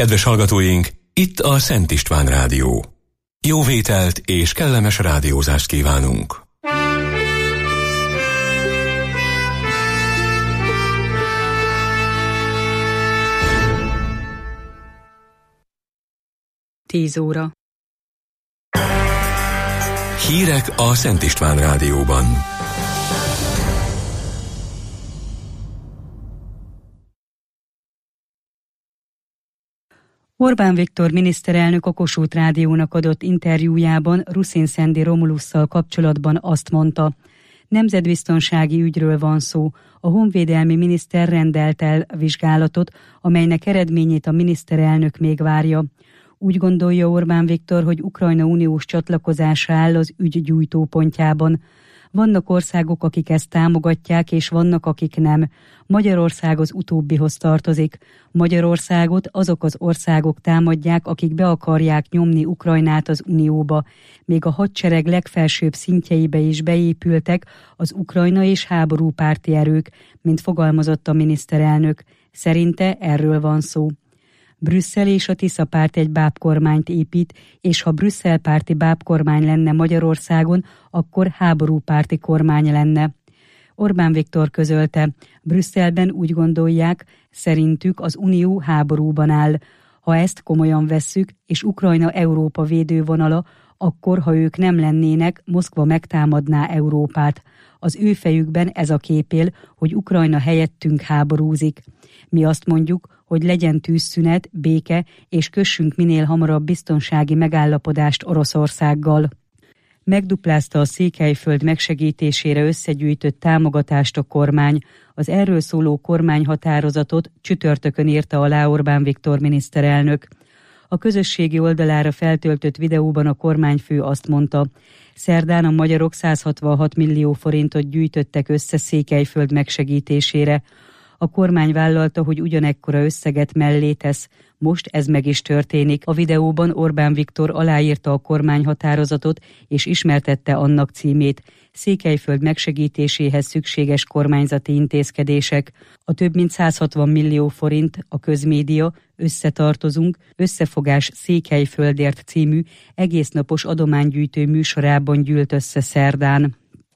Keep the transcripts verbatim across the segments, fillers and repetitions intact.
Kedves hallgatóink, itt a Szent István Rádió. Jó vételt és kellemes rádiózást kívánunk! Tíz óra. Hírek a Szent István Rádióban. Orbán Viktor miniszterelnök a Kossuth Rádiónak adott interjújában Ruszin Szendi Romulusszal kapcsolatban azt mondta: nemzetbiztonsági ügyről van szó. A honvédelmi miniszter rendelt el vizsgálatot, amelynek eredményét a miniszterelnök még várja. Úgy gondolja Orbán Viktor, hogy Ukrajna uniós csatlakozása áll az ügy gyújtópontjában. Vannak országok, akik ezt támogatják, és vannak, akik nem. Magyarország az utóbbihoz tartozik. Magyarországot azok az országok támadják, akik be akarják nyomni Ukrajnát az unióba. Még a hadsereg legfelsőbb szintjeibe is beépültek az Ukrajna és háborúpárti erők, mint fogalmazott a miniszterelnök. Szerinte erről van szó. Brüsszel és a Tisza párt egy bábkormányt épít, és ha Brüsszel párti bábkormány lenne Magyarországon, akkor háborúpárti kormány lenne. Orbán Viktor közölte, Brüsszelben úgy gondolják, szerintük az Unió háborúban áll. Ha ezt komolyan vesszük, és Ukrajna Európa védővonala, akkor, ha ők nem lennének, Moszkva megtámadná Európát. Az ő fejükben ez a kép él, hogy Ukrajna helyettünk háborúzik. Mi azt mondjuk, hogy legyen tűzszünet, béke, és kössünk minél hamarabb biztonsági megállapodást Oroszországgal. Megduplázta a Székelyföld megsegítésére összegyűjtött támogatást a kormány. Az erről szóló kormányhatározatot csütörtökön írta alá Orbán Viktor miniszterelnök. A közösségi oldalára feltöltött videóban a kormányfő azt mondta: szerdán a magyarok száz hatvanhat millió forintot gyűjtöttek össze Székelyföld megsegítésére. A kormány vállalta, hogy ugyanekkora összeget mellé tesz. Most ez meg is történik. A videóban Orbán Viktor aláírta a kormányhatározatot, és ismertette annak címét: Székelyföld megsegítéséhez szükséges kormányzati intézkedések. A több mint száz hatvan millió forint a közmédia Összetartozunk, Összefogás Székelyföldért című egésznapos adománygyűjtő műsorában gyűlt össze szerdán.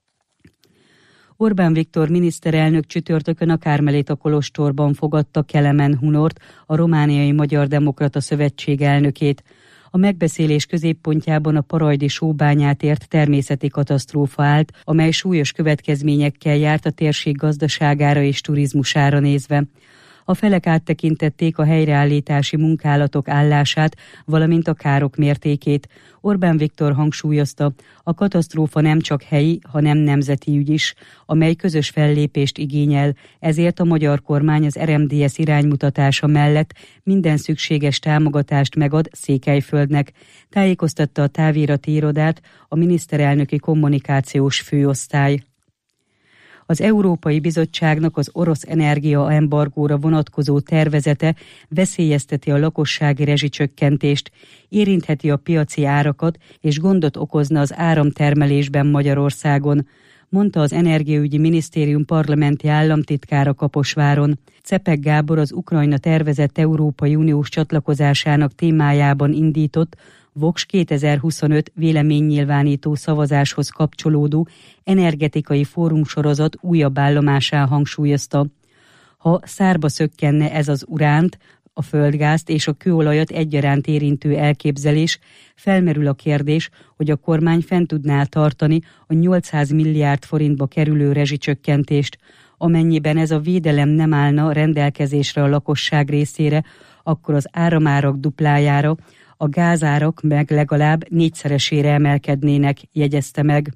Orbán Viktor miniszterelnök csütörtökön a Kármelita kolostorban fogadta Kelemen Hunort, a Romániai Magyar Demokrata Szövetség elnökét. A megbeszélés középpontjában a parajdi sóbányát ért természeti katasztrófa állt, amely súlyos következményekkel járt a térség gazdaságára és turizmusára nézve. A felek áttekintették a helyreállítási munkálatok állását, valamint a károk mértékét. Orbán Viktor hangsúlyozta, a katasztrófa nem csak helyi, hanem nemzeti ügy is, amely közös fellépést igényel, ezért a magyar kormány az er em dé es iránymutatása mellett minden szükséges támogatást megad Székelyföldnek, tájékoztatta a távirati irodát a miniszterelnöki kommunikációs főosztály. Az Európai Bizottságnak az orosz energiaembargóra vonatkozó tervezete veszélyezteti a lakossági rezsicsökkentést, érintheti a piaci árakat és gondot okozna az áramtermelésben Magyarországon, mondta az Energiaügyi Minisztérium parlamenti államtitkára Kaposváron. Czepek Gábor az Ukrajna tervezett Európai Uniós csatlakozásának témájában indított Vox kétezer-huszonöt véleménynyilvánító szavazáshoz kapcsolódó energetikai fórumsorozat újabb állomásán hangsúlyozta: ha szárba szökkenne ez az uránt, a földgázt és a kőolajat egyaránt érintő elképzelés, felmerül a kérdés, hogy a kormány fent tudná tartani a nyolcszáz milliárd forintba kerülő rezsicsökkentést. Amennyiben ez a védelem nem állna rendelkezésre a lakosság részére, akkor az áramárak duplájára, a gázárak meg legalább négyszeresére emelkednének, jegyezte meg.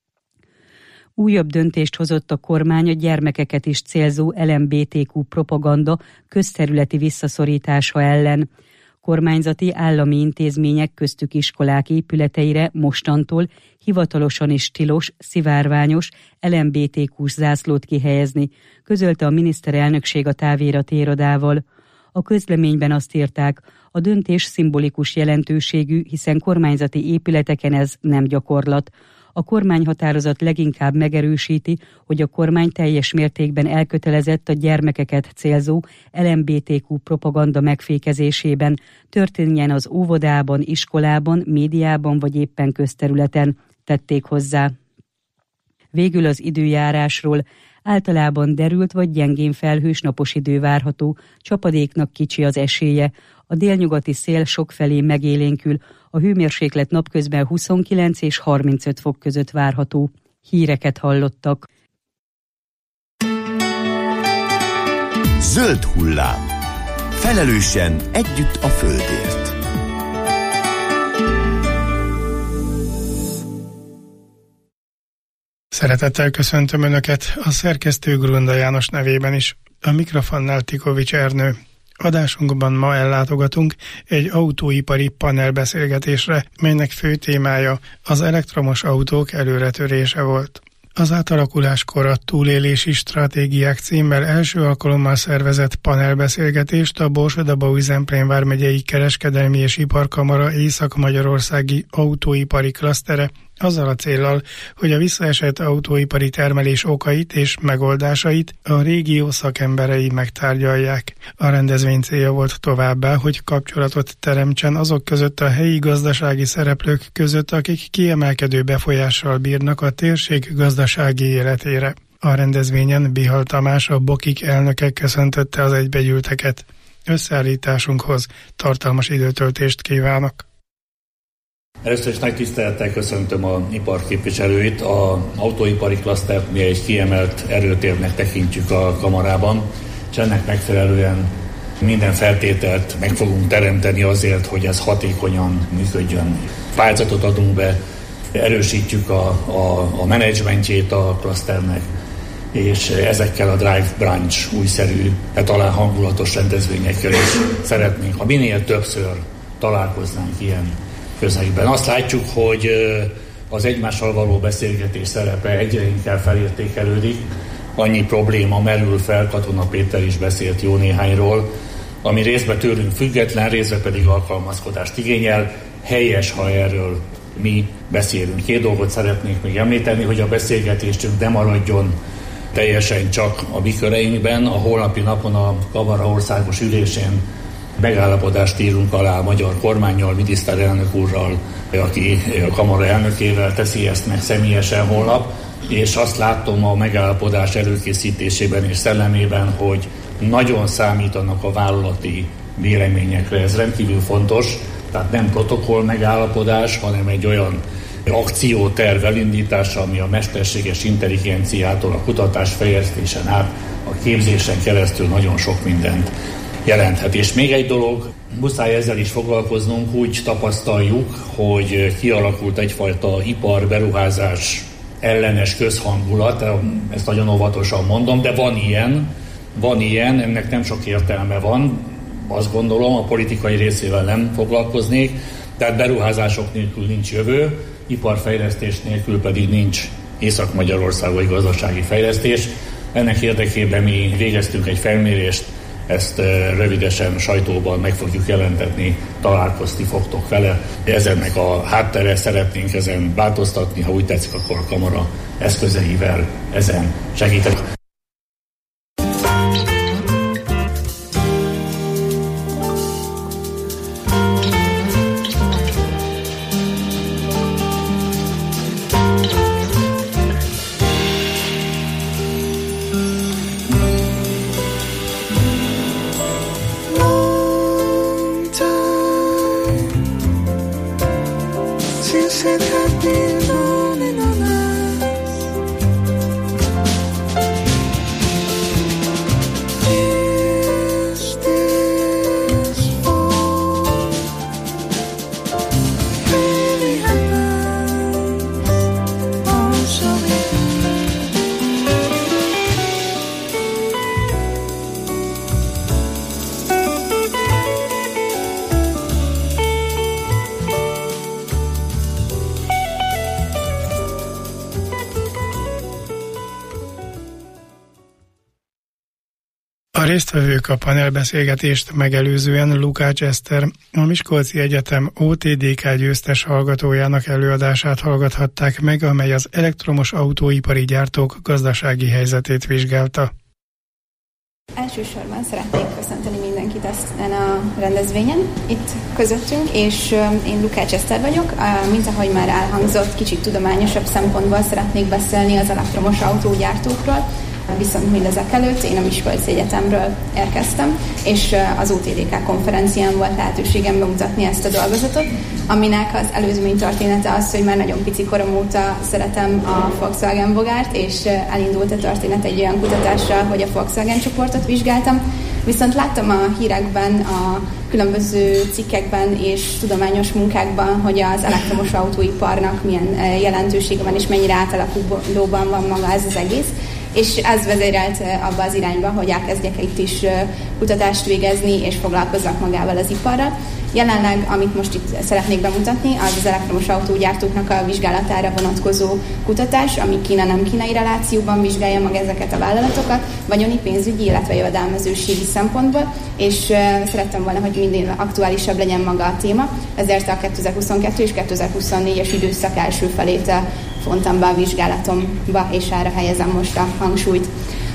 Újabb döntést hozott a kormány a gyermekeket is célzó el em bé té kú propaganda közterületi visszaszorítása ellen. Kormányzati állami intézmények, köztük iskolák épületeire mostantól hivatalosan is tilos, szivárványos el em bé té kús zászlót kihelyezni, közölte a miniszterelnökség a távirati irodával. A közleményben azt írták, a döntés szimbolikus jelentőségű, hiszen kormányzati épületeken ez nem gyakorlat. A kormányhatározat leginkább megerősíti, hogy a kormány teljes mértékben elkötelezett a gyermekeket célzó el em bé té kú propaganda megfékezésében, történjen az óvodában, iskolában, médiában vagy éppen közterületen, tették hozzá. Végül az időjárásról. Általában derült vagy gyengén felhős napos idő várható, csapadéknak kicsi az esélye. A délnyugati szél sokfelé megélénkül, a hőmérséklet napközben huszonkilenc és harmincöt fok között várható. Híreket hallottak. Zöld hullám. Felelősen együtt a földért. Szeretettel köszöntöm Önöket, a szerkesztő Grunda János nevében is. A mikrofonnál Tikovics Ernő. Adásunkban ma ellátogatunk egy autóipari panelbeszélgetésre, melynek fő témája az elektromos autók előretörése volt. Az átalakuláskor a túlélési stratégiák címmel első alkalommal szervezett panelbeszélgetést a Borsod-Abaúj-Zemplén vármegyei kereskedelmi és iparkamara észak-magyarországi autóipari klasztere, azzal a céllal, hogy a visszaesett autóipari termelés okait és megoldásait a régió szakemberei megtárgyalják. A rendezvény célja volt továbbá, hogy kapcsolatot teremtsen azok között a helyi gazdasági szereplők között, akik kiemelkedő befolyással bírnak a térség gazdasági életére. A rendezvényen Bihal Tamás, a Bokik elnöke köszöntötte az egybegyűlteket. Összeállításunkhoz tartalmas időtöltést kívánok! Először is nagy tisztelettel köszöntöm az iparképviselőit. Az autóipari klasztert mi egy kiemelt erőtérnek tekintjük a kamarában, és ennek megfelelően minden feltételt meg fogunk teremteni azért, hogy ez hatékonyan működjön. Pályázatot adunk be, erősítjük a, a, a menedzsmentjét a klaszternek, és ezekkel a Drive Branch újszerű, talán hangulatos rendezvényekkel is szeretnénk, ha minél többször találkoznánk ilyen közegben. Azt látjuk, hogy az egymással való beszélgetés szerepe egyre inkább felértékelődik. Annyi probléma merül fel, Katona Péter is beszélt jó néhányról, ami részben tőlünk független, részben pedig alkalmazkodást igényel. Helyes, ha erről mi beszélünk. Két dolgot szeretnék még említeni, hogy a beszélgetésünk ne maradjon teljesen csak a mi köreinkben. A holnapi napon a Kamara országos ülésén megállapodást írunk alá a magyar kormánnyal, miniszterelnök úrral, aki a kamara elnökével teszi ezt meg személyesen holnap, és azt látom a megállapodás előkészítésében és szellemében, hogy nagyon számítanak a vállalati véleményekre. Ez rendkívül fontos, tehát nem protokoll megállapodás, hanem egy olyan akcióterv elindítása, ami a mesterséges intelligenciától a kutatásfejlesztésen át a képzésen keresztül nagyon sok mindent jelenthet. És még egy dolog, muszáj ezzel is foglalkoznunk, úgy tapasztaljuk, hogy kialakult egyfajta iparberuházás ellenes közhangulat, ezt nagyon óvatosan mondom, de van ilyen, van ilyen, ennek nem sok értelme van, azt gondolom, a politikai részével nem foglalkoznék, tehát beruházások nélkül nincs jövő, iparfejlesztés nélkül pedig nincs Észak-Magyarországon gazdasági fejlesztés. Ennek érdekében mi végeztünk egy felmérést, ezt rövidesen sajtóban meg fogjuk jelentetni, találkozni fogtok vele. Ezennek a háttere, szeretnénk ezen változtatni, ha úgy tetszik, akkor a kamara eszközeivel ezen segítek. A résztvevők a panelbeszélgetést megelőzően Lukács Eszter, a Miskolci Egyetem o té dé ká győztes hallgatójának előadását hallgathatták meg, amely az elektromos autóipari gyártók gazdasági helyzetét vizsgálta. Elsősorban szeretnék köszönteni mindenkit ezen a rendezvényen, itt közöttünk, és én Lukács Eszter vagyok. Mint ahogy már elhangzott, kicsit tudományosabb szempontból szeretnék beszélni az elektromos autógyártókról, viszont mindezek előtt én a Miskolci Egyetemről érkeztem, és az o té dé ká konferencián volt lehetőségem bemutatni ezt a dolgozatot, aminek az előzmény története az, hogy már nagyon pici korom óta szeretem a Volkswagen Bogárt, és elindult a történet egy olyan kutatással, hogy a Volkswagen csoportot vizsgáltam, viszont láttam a hírekben, a különböző cikkekben és tudományos munkákban, hogy az elektromos autóiparnak milyen jelentősége van, és mennyire átalakulóban van maga ez az egész. És ez vezérelt abba az irányba, hogy elkezdjek itt is kutatást végezni, és foglalkozzak magával az iparral. Jelenleg, amit most itt szeretnék bemutatni, az az elektromos autógyártóknak a vizsgálatára vonatkozó kutatás, ami Kína-nem kínai relációban vizsgálja meg ezeket a vállalatokat, vagyoni, pénzügyi, illetve jövedelmezőségi szempontból, és szerettem volna, hogy minél aktuálisabb legyen maga a téma, ezért a kétezer-huszonkettő és kétezer-huszonnégyes időszak első felét fontam be a vizsgálatomba, és erre helyezem most a hangsúlyt.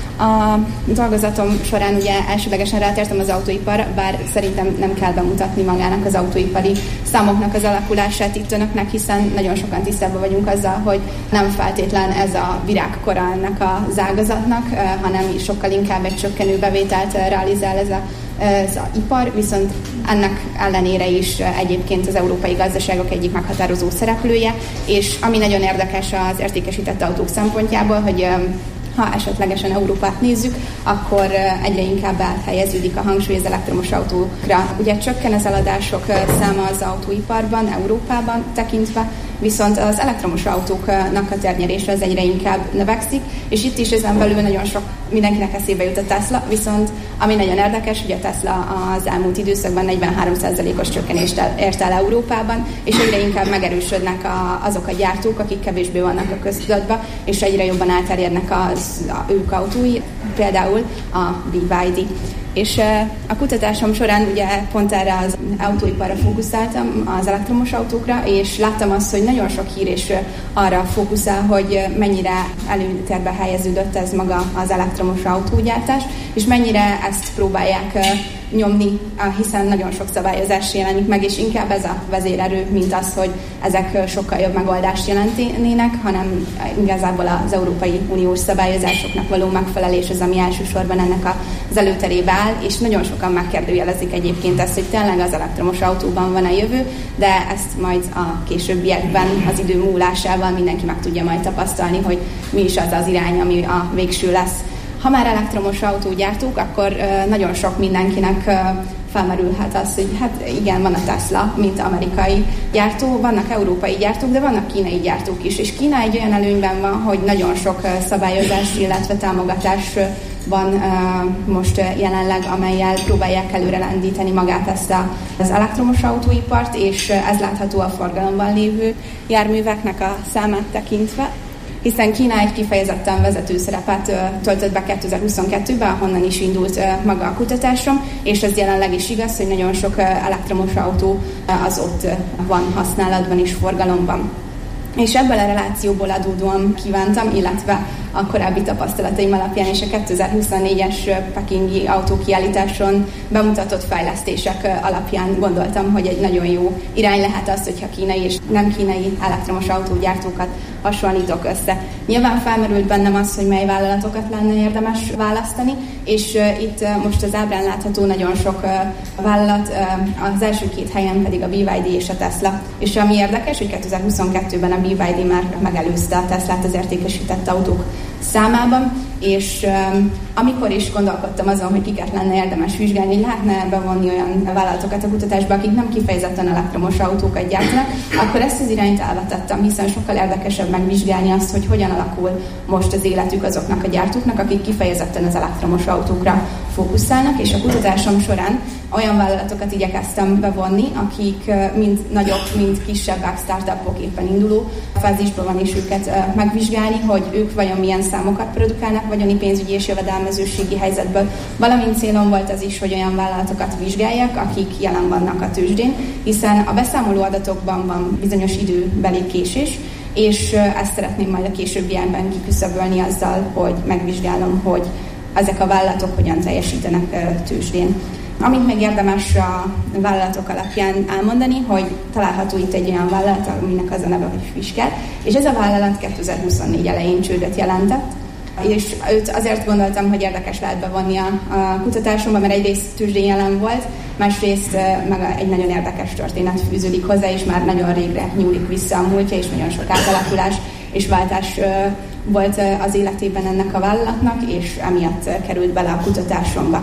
A dolgozatom során ugye elsőlegesen rátértem az autóiparra, bár szerintem nem kell bemutatni magának az autóipari számoknak az alakulását itt önöknek, hiszen nagyon sokan tisztában vagyunk azzal, hogy nem feltétlen ez a virágkora ennek az ágazatnak, hanem sokkal inkább egy csökkenő bevételt realizál ez a az a ipar, viszont ennek ellenére is egyébként az európai gazdaságok egyik meghatározó szereplője, és ami nagyon érdekes az értékesített autók szempontjából, hogy ha esetlegesen Európát nézzük, akkor egyre inkább áthelyeződik a hangsúly az elektromos autókra. Ugye csökken az eladások száma az autóiparban, Európában tekintve, viszont az elektromos autóknak a térnyerése az egyre inkább növekszik, és itt is ezen belül nagyon sok mindenkinek eszébe jut a Tesla, viszont ami nagyon érdekes, hogy a Tesla az elmúlt időszakban negyvenhárom százalékos csökkenést ért el Európában, és egyre inkább megerősödnek a, azok a gyártók, akik kevésbé vannak a köztudatban, és egyre jobban elterjednek az a, ők autói, például a bé ipszilon dé. És a kutatásom során ugye pont erre az autóiparra fókuszáltam, az elektromos autókra, és láttam azt, hogy nagyon sok hír is arra fókuszál, hogy mennyire előtérbe helyeződött ez maga az elektromos autógyártás, és mennyire ezt próbálják nyomni, hiszen nagyon sok szabályozás jelenik meg, és inkább ez a vezérerő, mint az, hogy ezek sokkal jobb megoldást jelentenének, hanem igazából az Európai Uniós szabályozásoknak való megfelelés az, ami elsősorban ennek az előterébe áll, és nagyon sokan megkérdőjelezik egyébként ezt, hogy tényleg az elektromos autóban van a jövő, de ezt majd a későbbiekben az idő múlásával mindenki meg tudja majd tapasztalni, hogy mi is az az irány, ami a végső lesz. Ha már elektromos autógyártók, akkor nagyon sok mindenkinek felmerülhet az, hogy hát igen, van a Tesla, mint amerikai gyártó, vannak európai gyártók, de vannak kínai gyártók is, és Kína egy olyan előnyben van, hogy nagyon sok szabályozás, illetve támogatás van most jelenleg, amellyel próbálják előre lendíteni magát ezt az elektromos autóipart, és ez látható a forgalomban lévő járműveknek a számát tekintve, hiszen Kína egy kifejezetten vezető szerepet töltött be kétezer-huszonkettőben, ahonnan is indult maga a kutatásom, és ez jelenleg is igaz, hogy nagyon sok elektromos autó az ott van használatban és forgalomban. És ebből a relációból adódóan kívántam, illetve a korábbi tapasztalataim alapján és a kétezer-huszonnégyes pekingi autókiállításon bemutatott fejlesztések alapján gondoltam, hogy egy nagyon jó irány lehet az, hogyha kínai és nem kínai elektromos autógyártókat hasonlítok össze. Nyilván felmerült bennem az, hogy mely vállalatokat lenne érdemes választani, és itt most az ábrán látható nagyon sok vállalat, az első két helyen pedig a bé ipszilon dé és a Tesla. És ami érdekes, hogy kétezer-huszonkettőben a bé ipszilon dé már megelőzte a Teslát az értékesített autók számában, és um, amikor is gondolkodtam azon, hogy kiket lenne érdemes vizsgálni, lehetne bevonni olyan vállalatokat a kutatásba, akik nem kifejezetten elektromos autókat gyártanak, akkor ezt az irányt elvetettem, hiszen sokkal érdekesebb megvizsgálni azt, hogy hogyan alakul most az életük azoknak a gyártóknak, akik kifejezetten az elektromos autókra fókuszálnak, és a kutatásom során olyan vállalatokat igyekeztem bevonni, akik mind nagyobb, mind kisebbek, startupok, éppen induló fázisban van is őket megvizsgálni, hogy ők vajon milyen számokat produkálnak vagyoni, pénzügyi és jövedelmezőségi helyzetből, valamint célom volt az is, hogy olyan vállalatokat vizsgáljak, akik jelen vannak a tőzsdén, hiszen a beszámoló adatokban van bizonyos időbeli késés, és ezt szeretném majd a későbbiekben kiküszöbölni azzal, hogy megvizsgálom, hogy ezek a vállalatok hogyan teljesítenek tőzsdén. Amit még érdemes a vállalatok alapján elmondani, hogy található itt egy olyan vállalat, aminek az a neve, hogy Fisker, és ez a vállalat kétezer-huszonnégy elején csődöt jelentett, és őt azért gondoltam, hogy érdekes lehet bevonni a, a kutatásomba, mert egyrészt tőzsdén jelen volt, másrészt meg egy nagyon érdekes történet fűződik hozzá, és már nagyon régre nyúlik vissza a múltja, és nagyon sok átalakulás és váltás volt az életében ennek a vállalatnak, és emiatt került bele a kutatásomba.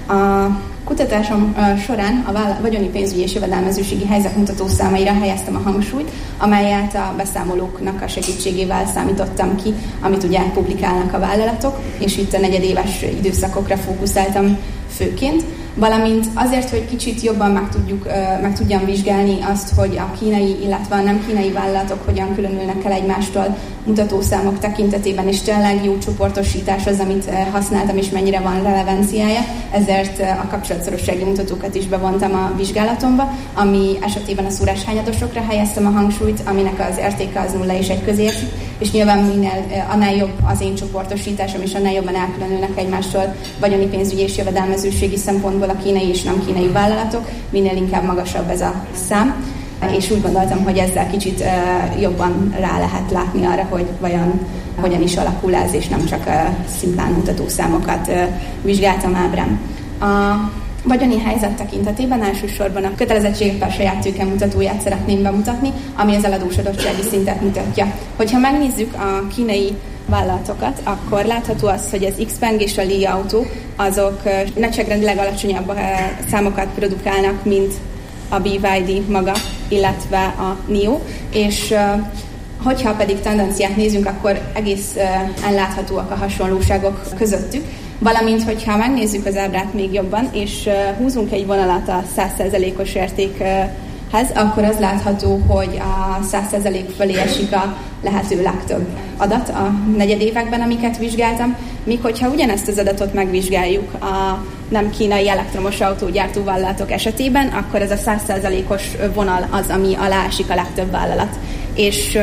A kutatásom során a vagyoni, pénzügyi és jövedelmezőségi helyzetmutató számaira helyeztem a hangsúlyt, amelyet a beszámolóknak a segítségével számítottam ki, amit ugye publikálnak a vállalatok, és itt a negyedéves időszakokra fókuszáltam főként, valamint azért, hogy kicsit jobban meg, tudjuk, meg tudjam vizsgálni azt, hogy a kínai, illetve a nem kínai vállalatok hogyan különülnek el egymástól mutatószámok tekintetében, és tényleg jó csoportosítás az, amit használtam, és mennyire van relevanciája, ezért a kapcsolatszorossági mutatókat is bevontam a vizsgálatomba, ami esetében a szúráshányadosokra helyeztem a hangsúlyt, aminek az értéke az nulla és egy közé esik, és nyilván minél, annál jobb az én csoportosításom, és annál jobban elkülönülnek egymástól vagyoni, pénzügyi és jövedelmezőségi szempontból a kínai és nem kínai vállalatok, minél inkább magasabb ez a szám, és úgy gondoltam, hogy ezzel kicsit uh, jobban rá lehet látni arra, hogy vajon hogyan is alakul ez, és nem csak uh, szimplán mutatószámokat uh, vizsgáltam ábrán. A vagyoni helyzet tekintetében elsősorban a kötelezettségek per saját tőke mutatóját szeretném bemutatni, ami az eladósodottsági szintet mutatja. Hogyha megnézzük a kínai vállalatokat, akkor látható az, hogy az Xpeng és a Li Auto azok nagyságrendileg alacsonyabb számokat produkálnak, mint a bé vé dé maga, illetve a en i o, és hogyha pedig tendenciát nézünk, akkor egészen láthatóak a hasonlóságok közöttük, valamint, hogyha megnézzük az ábrát még jobban, és húzunk egy vonalat a száz százalékos értékhez, akkor az látható, hogy a száz százalék fölé esik a lehető legtöbb adat a negyedévekben, amiket vizsgáltam, míg hogyha ugyanezt az adatot megvizsgáljuk a nem kínai elektromos autógyártó vállalatok esetében, akkor ez a száz százalékos vonal az, ami alá esik a legtöbb vállalat. És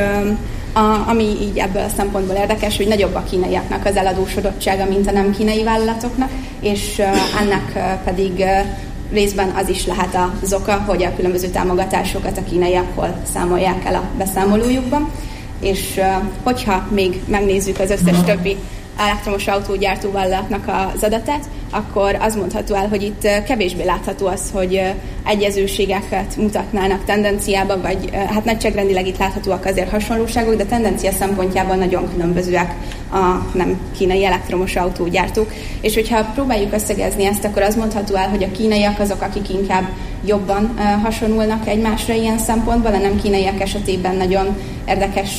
a, ami így ebből a szempontból érdekes, hogy nagyobb a kínaiaknak az eladósodottsága, mint a nem kínai vállalatoknak, és ennek pedig részben az is lehet az oka, hogy a különböző támogatásokat a kínaiak hol számolják el a beszámolójukban. És hogyha még megnézzük az összes többi elektromos autógyártó vállalatnak az adatát, akkor az mondható el, hogy itt kevésbé látható az, hogy egyezőségeket mutatnának tendenciában, vagy hát nagyságrendileg itt láthatóak azért hasonlóságok, de tendencia szempontjában nagyon különbözőek a nem kínai elektromos autógyártók. És hogyha próbáljuk összegezni ezt, akkor az mondható el, hogy a kínaiak azok, akik inkább jobban hasonlulnak egymásra ilyen szempontból, a nem kínaiak esetében nagyon érdekes,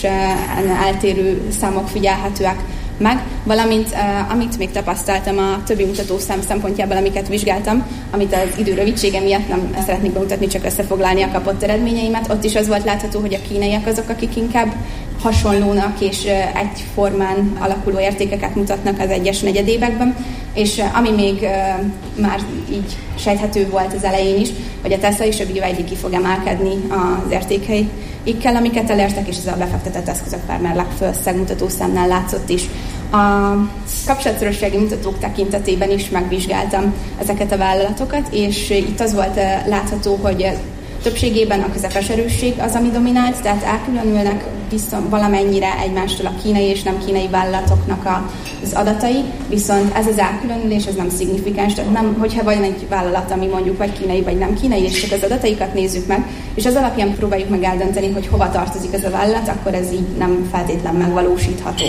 eltérő számok figyelhetőek meg, valamint uh, amit még tapasztaltam a többi mutatószám szempontjából, amiket vizsgáltam, amit az idő rövidsége miatt nem szeretnék bemutatni, csak összefoglalni a kapott eredményeimet, ott is az volt látható, hogy a kínaiak azok, akik inkább hasonlónak és uh, egyformán alakuló értékeket mutatnak az egyes negyedévekben, és uh, ami még uh, már így sejthető volt az elején is, hogy a Tesla és a bé vé dé ki fog emelkedni az értékeikkel, amiket elértek, és ez a befektetett eszközök per mérleg főösszeg mutatószámnál látszott is. A kapcsolatszorossági mutatók tekintetében is megvizsgáltam ezeket a vállalatokat, és itt az volt látható, hogy többségében a közepes erősség az, ami dominált, tehát elkülönülnek viszont valamennyire egymástól a kínai és nem kínai vállalatoknak az adatai, viszont ez az elkülönülés ez nem szignifikáns, tehát nem, hogyha van egy vállalat, ami mondjuk vagy kínai, vagy nem kínai, és csak az adataikat nézzük meg, és az alapján próbáljuk meg eldönteni, hogy hova tartozik ez a vállalat, akkor ez így nem feltétlen megvalósítható.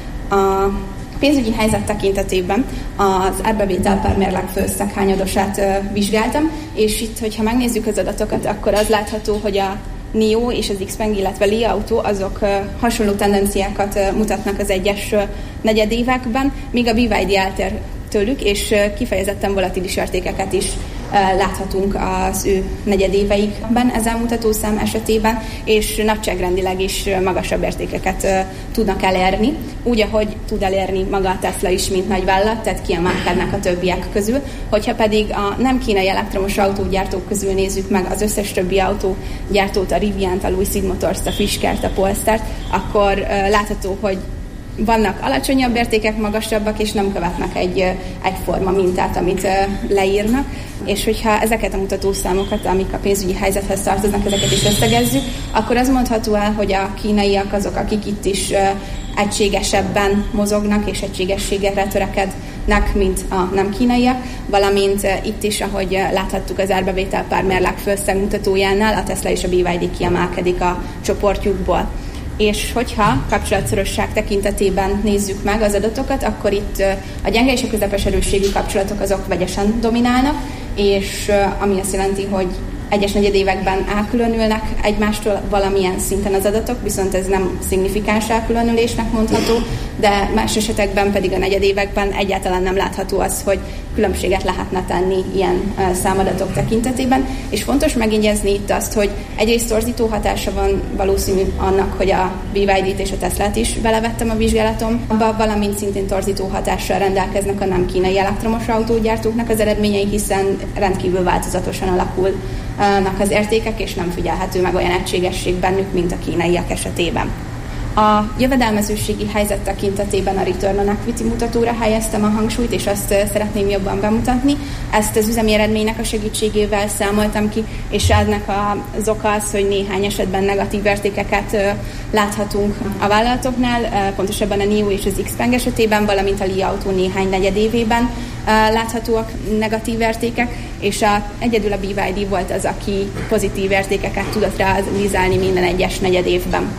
A pénzügyi helyzet tekintetében az árbevétel per mérleg főösszeg hányadosát vizsgáltam, és itt, hogyha megnézzük az adatokat, akkor az látható, hogy a en i o és az Xpeng, illetve Li Auto, azok hasonló tendenciákat mutatnak az egyes negyedévekben, míg a bé vé dé eltér tőlük, és kifejezetten volatilis értékeket is láthatunk az ő negyedéveikben ezen mutatószám esetében, és nagyságrendileg is magasabb értékeket tudnak elérni, úgy, ahogy tud elérni maga a Tesla is, mint nagyvállalat, tehát kiemelkednek a többiek közül. Hogyha pedig a nem kínai elektromos autógyártók közül nézzük meg az összes többi autógyártót, a Riviant, a Lucid Motors-t, a Fiskert, a Polestart, akkor látható, hogy vannak alacsonyabb értékek, magasabbak, és nem követnek egy egyforma mintát, amit leírnak. És hogyha ezeket a mutatószámokat, amik a pénzügyi helyzethez tartoznak, ezeket is összegezzük, akkor az mondható el, hogy a kínaiak azok, akik itt is egységesebben mozognak, és egységességre törekednek, mint a nem kínaiak, valamint itt is, ahogy láthattuk az árbevétel pár mérleg főszeg mutatójánál, a Tesla és a bé vé dé kiemelkedik a csoportjukból. És hogyha kapcsolatszorosság tekintetében nézzük meg az adatokat, akkor itt a gyenge és a közepes erősségű kapcsolatok azok vegyesen dominálnak, és ami azt jelenti, hogy egyes negyedévekben elkülönülnek egymástól valamilyen szinten az adatok, viszont ez nem szignifikáns elkülönülésnek mondható, de más esetekben pedig a negyedévekben egyáltalán nem látható az, hogy különbséget lehetne tenni ilyen számadatok tekintetében. És fontos megjegyezni itt azt, hogy egyrészt torzító hatása van valószínű annak, hogy a bé vé dét és a Teslát is belevettem a vizsgálatomba, valamint szintén torzító hatással rendelkeznek a nem kínai elektromos autógyártóknak az eredményei, hiszen rendkívül változatosan alakulnak az értékek, és nem figyelhető meg olyan egységesség bennük, mint a kínaiak esetében. A jövedelmezőségi helyzet tekintetében a Return on Equity mutatóra helyeztem a hangsúlyt, és azt szeretném jobban bemutatni. Ezt az üzemi eredménynek a segítségével számoltam ki, és ennek az oka az, hogy néhány esetben negatív értékeket láthatunk a vállalatoknál, pontosabban a en i u és az Xpeng esetében, valamint a Li Auto néhány negyedévében láthatóak negatív értékek, és a, egyedül a bé vé dé volt az, aki pozitív értékeket tudott realizálni minden egyes negyedévben.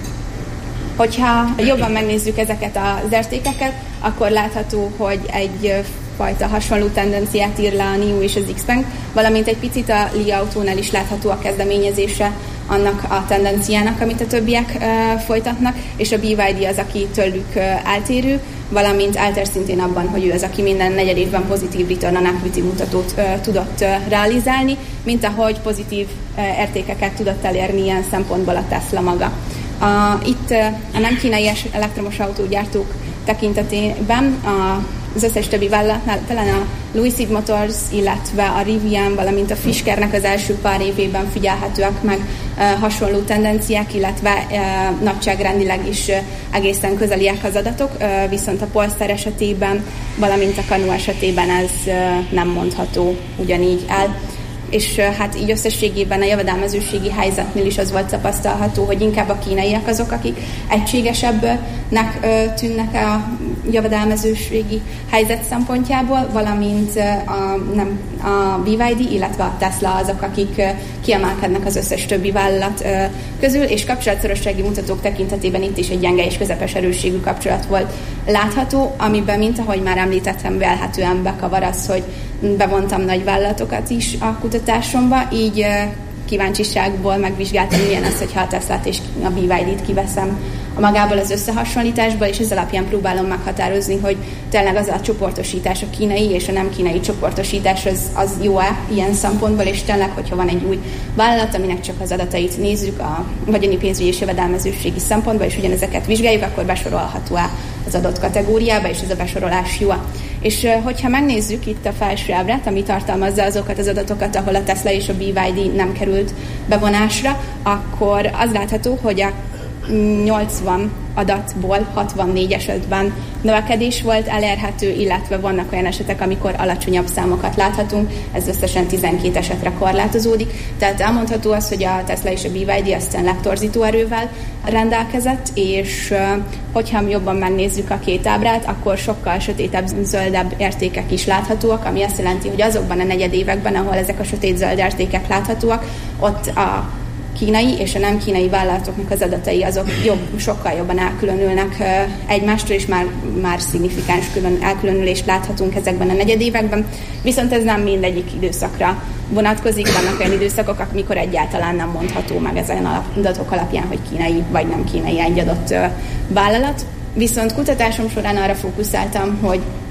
Hogyha jobban megnézzük ezeket az értékeket, akkor látható, hogy egy fajta hasonló tendenciát ír le a en i u és az Xpeng, valamint egy picit a Li Autónál is látható a kezdeményezése annak a tendenciának, amit a többiek uh, folytatnak, és a bé vé dé az, aki tőlük uh, eltérő, valamint eltér szintén abban, hogy ő az, aki minden negyedévben pozitív Return on Equity mutatót uh, tudott uh, realizálni, mint ahogy pozitív uh, értékeket tudott elérni ilyen szempontból a Tesla maga. A, itt a nem kínai elektromos autógyártók tekintetében a, az összes többi vállalatnál, talán a Lucid Motors, illetve a Rivian, valamint a Fiskernek az első pár évében figyelhetőek meg e, hasonló tendenciák, illetve e, nagyságrendileg is e, egészen közeliek az adatok, e, viszont a Polestar esetében, valamint a Canoo esetében ez e, nem mondható ugyanígy el. És hát így összességében a jövedelmezőségi helyzetnél is az volt tapasztalható, hogy inkább a kínaiak azok, akik egységesebbnek tűnnek a jövedelmezőségi helyzet szempontjából, valamint a, nem, a bé vé dé, illetve a Tesla azok, akik kiemelkednek az összes többi vállalat közül, és kapcsolatszorossági mutatók tekintetében itt is egy gyenge és közepes erősségű kapcsolat volt látható, amiben, mint ahogy már említettem, vélhetően bekavar az, hogy bevontam nagy vállalatokat is a kutatásomba, így kíváncsiságból megvizsgáltam, milyen az, hogyha a Teslát és a bé vé dét kiveszem a magából az összehasonlításból, és ez alapján próbálom meghatározni, hogy tényleg az a csoportosítás, a kínai és a nem kínai csoportosítás az, az jó-e ilyen szempontból, és tényleg, hogyha van egy új vállalat, aminek csak az adatait nézzük a vagyoni pénzügyi és jövedelmezőségi szempontból, és ugyanezeket vizsgáljuk, akkor besorolható-e az adott kategóriába, és ez a besorolás jó. És hogyha megnézzük itt a felső ábrát, ami tartalmazza azokat az adatokat, ahol a Tesla és a bé vé dé nem került bevonásra, akkor az látható, hogy a nyolcvan adatból hatvannégy esetben növekedés volt elérhető, illetve vannak olyan esetek, amikor alacsonyabb számokat láthatunk, ez összesen tizenkét esetre korlátozódik. Tehát elmondható az, hogy a Tesla és a bé vé dé az tényleg torzító erővel rendelkezett, és hogyha jobban megnézzük a két ábrát, akkor sokkal sötétebb, zöldebb értékek is láthatóak, ami azt jelenti, hogy azokban a negyedévekben, ahol ezek a sötét-zöld értékek láthatóak, ott a kínai és a nem kínai vállalatoknak az adatai azok jobb, sokkal jobban elkülönülnek egymástól, és már, már szignifikáns külön, elkülönülést láthatunk ezekben a negyedévekben. Viszont ez nem mindegyik időszakra vonatkozik, vannak olyan időszakok, amikor egyáltalán nem mondható meg ezen adatok alapján, hogy kínai vagy nem kínai egy adott vállalat. Viszont kutatásom során arra fókuszáltam, hogy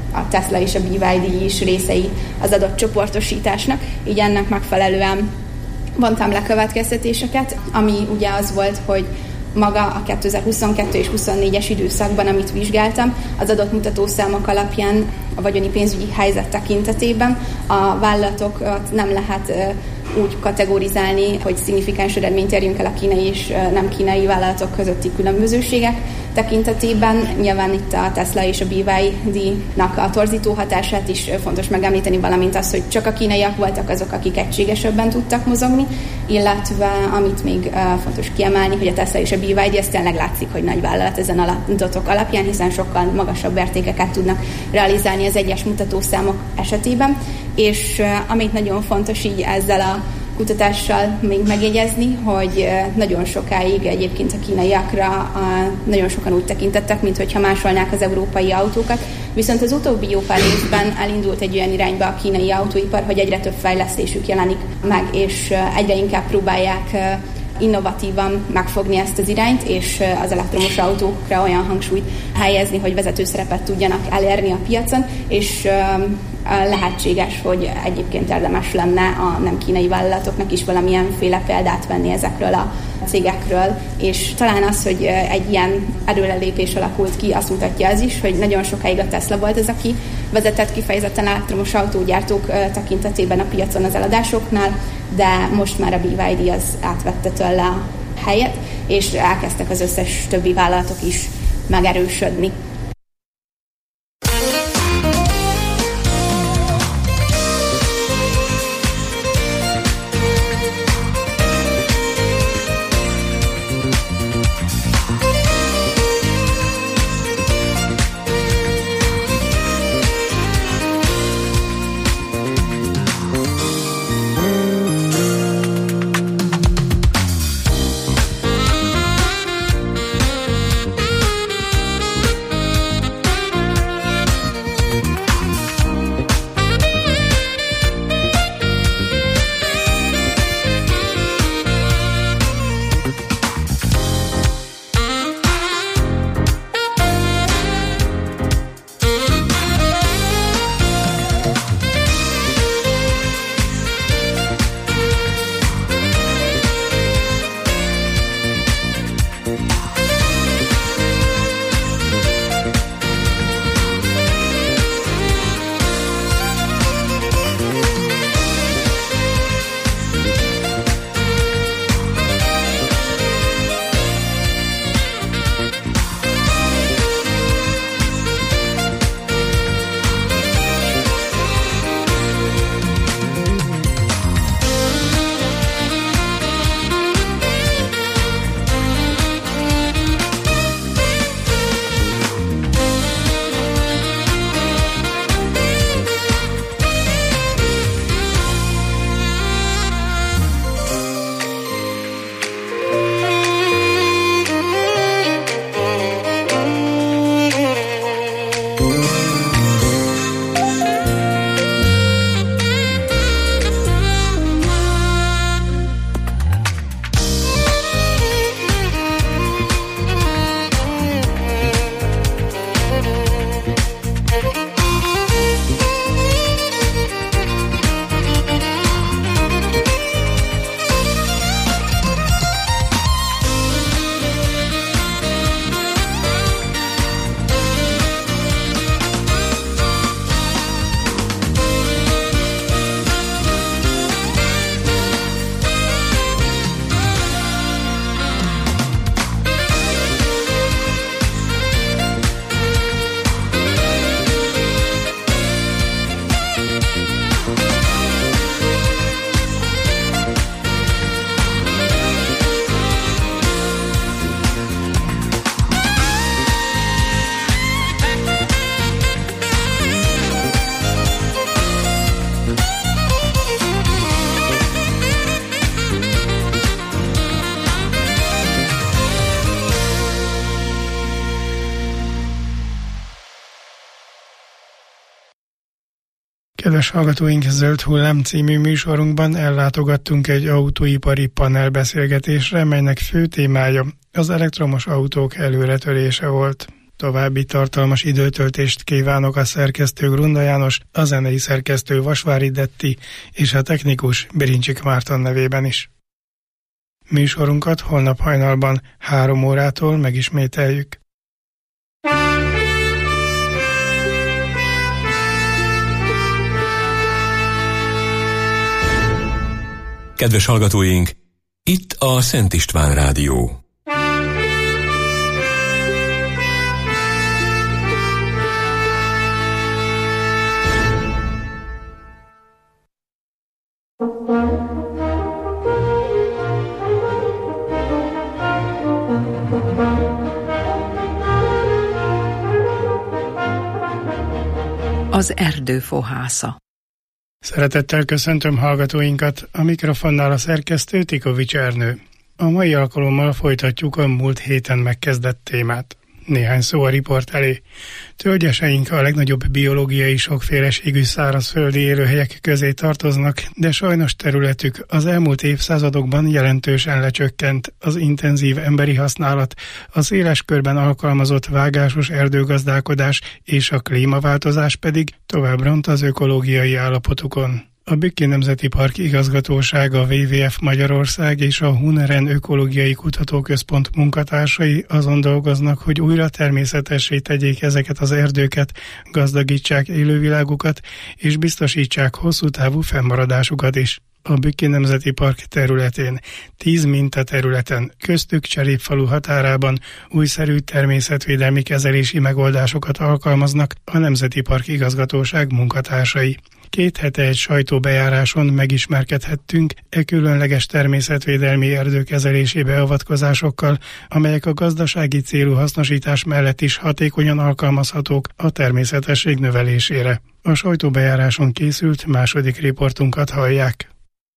a Tesla és a bé vé dé is részei az adott csoportosításnak, így ennek megfelelően vontam le következtetéseket, ami ugye az volt, hogy maga a kétezer-huszonkettő és huszonnégyes időszakban, amit vizsgáltam, az adott mutatószámok alapján a vagyoni pénzügyi helyzet tekintetében a vállalatokat nem lehet úgy kategorizálni, hogy szignifikáns eredményt érjünk el a kínai és nem kínai vállalatok közötti különbözőségek tekintetében. Nyilván itt a Tesla és a bé vé dé-nak a torzító hatását is fontos megemlíteni, valamint az, hogy csak a kínaiak voltak azok, akik egységesebben tudtak mozogni, illetve amit még fontos kiemelni, hogy a Tesla és a bé vé dé, ez tényleg látszik, hogy nagy vállalat ezen adatok alapján, hiszen sokkal magasabb értékeket tudnak realizálni az egyes mutatószámok esetében, és amit nagyon fontos így ezzel a kutatással még megjegyezni, hogy nagyon sokáig egyébként a kínaiakra nagyon sokan úgy tekintettek, mintha másolnák az európai autókat, viszont az utóbbi jó pár évben elindult egy olyan irányba a kínai autóipar, hogy egyre több fejlesztésük jelenik meg, és egyre inkább próbálják innovatívan megfogni ezt az irányt, és az elektromos autókra olyan hangsúlyt helyezni, hogy vezető szerepet tudjanak elérni a piacon, és lehetséges, hogy egyébként érdemes lenne a nem kínai vállalatoknak is valamilyenféle példát venni ezekről a cégekről, és talán az, hogy egy ilyen erőlelépés alakult ki, azt mutatja az is, hogy nagyon sokáig a Tesla volt az, aki vezetett kifejezetten elektromos autógyártók tekintetében a piacon az eladásoknál, de most már a bé vé dé az átvette tőle a helyet, és elkezdtek az összes többi vállalatok is megerősödni. Kedves hallgatóink, Zöld Hullám című műsorunkban ellátogattunk egy autóipari panelbeszélgetésre, melynek fő témája az elektromos autók előretörése volt. További tartalmas időtöltést kívánok a szerkesztő Grunda János, a zenei szerkesztő Vasvári Detti és a technikus Birincsik Márton nevében is. Műsorunkat holnap hajnalban három órától megismételjük. Kedves hallgatóink, itt a Szent István Rádió. Az erdő fohásza. Szeretettel köszöntöm hallgatóinkat, a mikrofonnál a szerkesztő Tikovics Ernő. A mai alkalommal folytatjuk a múlt héten megkezdett témát. Néhány szó a riport elé. Tölgyeseink a legnagyobb biológiai sokféleségű szárazföldi élőhelyek közé tartoznak, de sajnos területük az elmúlt évszázadokban jelentősen lecsökkent. Az intenzív emberi használat, a széles körben alkalmazott vágásos erdőgazdálkodás és a klímaváltozás pedig tovább ront az ökológiai állapotukon. A Bükki Nemzeti Park igazgatósága, a dupla vé vé ef Magyarország és a Huneren Ökológiai Kutatóközpont munkatársai azon dolgoznak, hogy újra természetessé tegyék ezeket az erdőket, gazdagítsák élővilágukat és biztosítsák hosszú távú fennmaradásukat is. A Bükki Nemzeti Park területén, tíz mintaterületen, köztük Cserépfalu határában újszerű természetvédelmi kezelési megoldásokat alkalmaznak a Nemzeti Park igazgatóság munkatársai. Két hete egy sajtóbejáráson megismerkedhettünk e különleges természetvédelmi erdőkezelési beavatkozásokkal, amelyek a gazdasági célú hasznosítás mellett is hatékonyan alkalmazhatók a természetesség növelésére. A sajtóbejáráson készült második riportunkat hallják.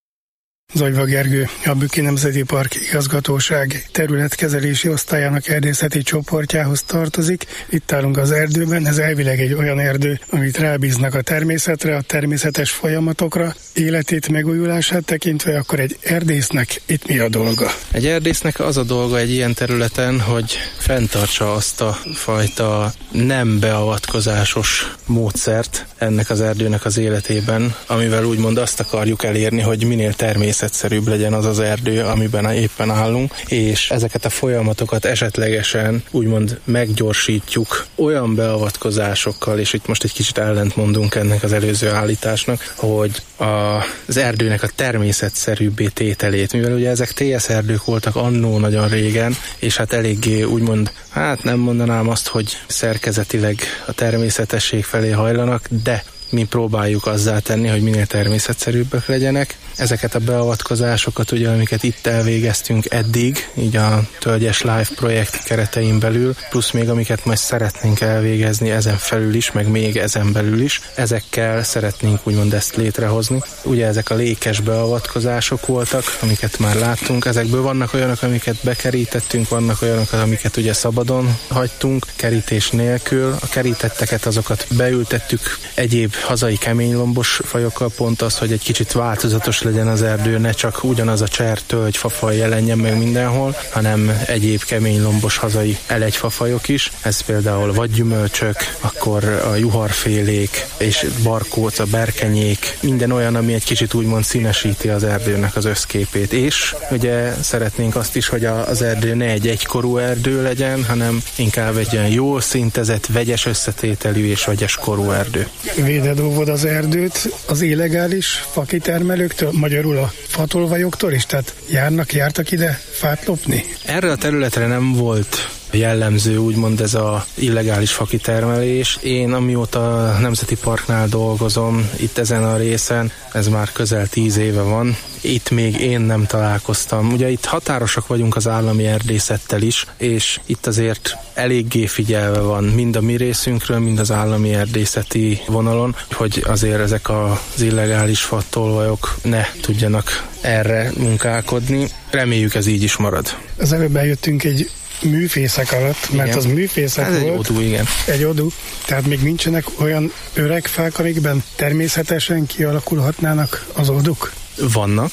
Zagyva Gergő, a Bükki Nemzeti Park igazgatóság területkezelési osztályának erdészeti csoportjához tartozik. Itt állunk az erdőben, ez elvileg egy olyan erdő, amit rábíznak a természetre, a természetes folyamatokra, életét, megújulását tekintve, akkor egy erdésznek itt mi a dolga? Egy erdésznek az a dolga egy ilyen területen, hogy fenntartsa azt a fajta nem beavatkozásos módszert ennek az erdőnek az életében, amivel úgymond azt akarjuk elérni, hogy minél természetszerűbb legyen az az erdő, amiben éppen állunk, és ezeket a folyamatokat esetlegesen úgymond meggyorsítjuk olyan beavatkozásokkal, és itt most egy kicsit ellentmondunk ennek az előző állításnak, hogy a, az erdőnek a természetszerűbbé tételét, mivel ugye ezek té es erdők voltak annó nagyon régen, és hát eléggé úgymond, hát nem mondanám azt, hogy szerkezetileg a természetesség felé hajlanak, de mi próbáljuk azzá tenni, hogy minél természetszerűbbek legyenek. Ezeket a beavatkozásokat, ugye, amiket itt elvégeztünk eddig, így a Tölgyes Live projekt keretein belül, plusz még amiket majd szeretnénk elvégezni ezen felül is, meg még ezen belül is, ezekkel szeretnénk úgymond ezt létrehozni. Ugye ezek a lékes beavatkozások voltak, amiket már láttunk, ezekből vannak olyanok, amiket bekerítettünk, vannak olyanok, amiket ugye szabadon hagytunk, kerítés nélkül. A kerítetteket azokat beültettük egyéb hazai keménylombos fajokkal, pont az, hogy egy kicsit változatos legyen az erdő, ne csak ugyanaz a cser, tölgy, fafaj jelenjen meg mindenhol, hanem egyéb keménylombos hazai elegyfafajok is. Ez például vadgyümölcsök, akkor a juharfélék és barkóc, a berkenyék, minden olyan, ami egy kicsit úgymond színesíti az erdőnek az összképét. És ugye szeretnénk azt is, hogy az erdő ne egy egykorú erdő legyen, hanem inkább egy olyan jól szintezett, vegyes összetételű és vegyes korú erdő. Véded óvod az erdőt az illegális fakitermelőktől, magyarul a fatolvajoktól is? Tehát járnak, jártak ide fát lopni? Erre a területre nem volt jellemző úgymond ez az illegális fakitermelés. Én amióta a Nemzeti Parknál dolgozom, itt ezen a részen, ez már közel tíz éve van, itt még én nem találkoztam. Ugye itt határosak vagyunk az állami erdészettel is, és itt azért eléggé figyelve van mind a mi részünkről, mind az állami erdészeti vonalon, hogy azért ezek az illegális fatolvajok ne tudjanak erre munkálkodni. Reméljük ez így is marad. Az előbb eljöttünk egy műfészek alatt, mert igen, az műfészek ez volt. egy odú, igen. Egy odú, tehát még nincsenek olyan öreg fák, amikben természetesen kialakulhatnának az oduk? Vannak.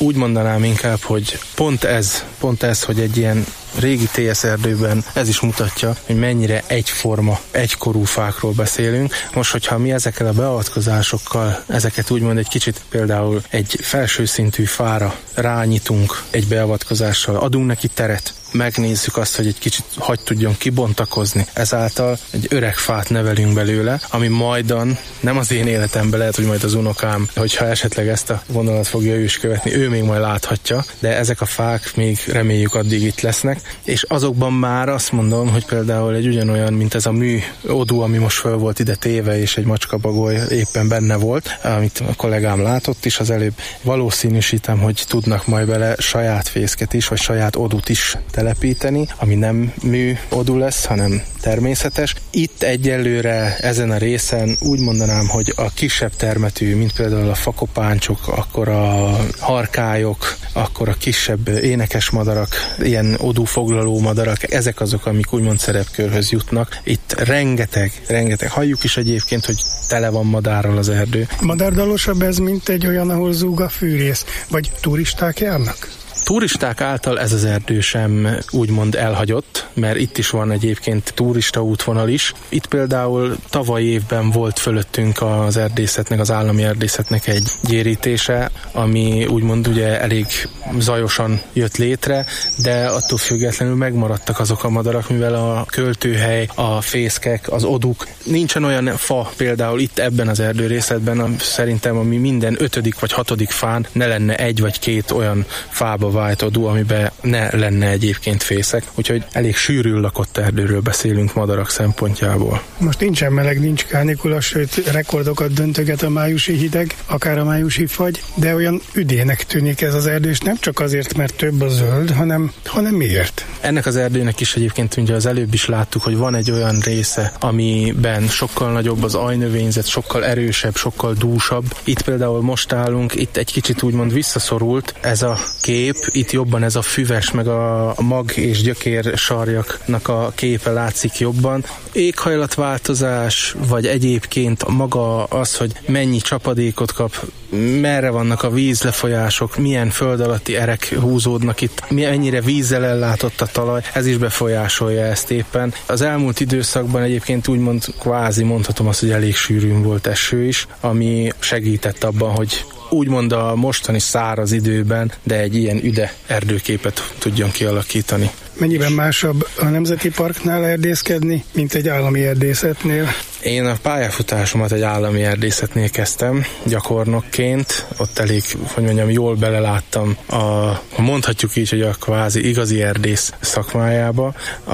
úgy mondanám inkább, hogy pont ez, pont ez, hogy egy ilyen régi té es erdőben ez is mutatja, hogy mennyire egyforma, egykorú fákról beszélünk. Most, hogyha mi ezekkel a beavatkozásokkal, ezeket úgymond egy kicsit például egy felső szintű fára rányitunk egy beavatkozással, adunk neki teret, megnézzük azt, hogy egy kicsit hagy tudjon kibontakozni. Ezáltal egy öreg fát nevelünk belőle, ami majdan, nem az én életemben, lehet, hogy majd az unokám, hogyha esetleg ezt a vonalat fogja ő is követni, ő még majd láthatja, de ezek a fák még reméljük addig itt lesznek, és azokban már azt mondom, hogy például egy ugyanolyan, mint ez a mű odú, ami most föl volt ide téve, és egy macskabagoly éppen benne volt, amit a kollégám látott is az előbb, valószínűsítem, hogy tudnak majd bele saját fészket is, vagy saját odút is telepíteni, ami nem mű odú lesz, hanem természetes. Itt egyelőre ezen a részen úgy mondanám, hogy a kisebb termetű, mint például a fakopáncsok, akkor a harkályok, akkor a kisebb énekes madarak, ilyen odúfoglaló madarak, ezek azok, amik úgymond szerepkörhöz jutnak. Itt rengeteg, rengeteg, halljuk is egyébként, hogy tele van madárral az erdő. Madárdalosabb ez, mint egy olyan, ahol zúg a fűrész, vagy turisták járnak? Turisták által ez az erdő sem úgymond elhagyott, mert itt is van egyébként turista útvonal is. Itt például tavaly évben volt fölöttünk az erdészetnek, az állami erdészetnek egy gyérítése, ami úgymond ugye elég zajosan jött létre, de attól függetlenül megmaradtak azok a madarak, mivel a költőhely, a fészkek, az oduk. Nincsen olyan fa például itt ebben az erdőrészetben, szerintem ami minden ötödik vagy hatodik fán ne lenne egy vagy két olyan fába vájt odú, amiben ne lenne egyébként fészek. Úgyhogy elég sűrűn lakott erdőről beszélünk madarak szempontjából. Most nincsen meleg, nincs kánikula, sőt rekordokat döntöget a májusi hideg, akár a májusi fagy, de olyan üdének tűnik ez az erdő, és nem csak azért, mert több a zöld, hanem, hanem miért? Ennek az erdőnek is egyébként, ugye az előbb is láttuk, hogy van egy olyan része, amiben sokkal nagyobb az ajnövényzet, sokkal erősebb, sokkal dúsabb. Itt például most állunk, itt egy kicsit úgymond visszaszorult ez a kép, itt jobban ez a füves, meg a mag és gyökér sarjaknak a képe látszik jobban. Éghajlatváltozás, vagy egyébként maga az, hogy mennyi csapadékot kap, merre vannak a vízlefolyások, milyen föld alatti erek húzódnak itt, mennyire vízzel ellátott a talaj, ez is befolyásolja ezt éppen. Az elmúlt időszakban egyébként úgymond kvázi mondhatom azt, hogy elég sűrűn volt eső is, ami segített abban, hogy úgymond a mostani száraz időben, de egy ilyen üde erdőképet tudjon kialakítani. Mennyiben másabb a Nemzeti Parknál erdészkedni, mint egy állami erdészetnél? Én a pályafutásomat egy állami erdészetnél kezdtem, gyakornokként. Ott elég, hogy mondjam, jól beleláttam a, mondhatjuk így, hogy a kvázi igazi erdész szakmájába.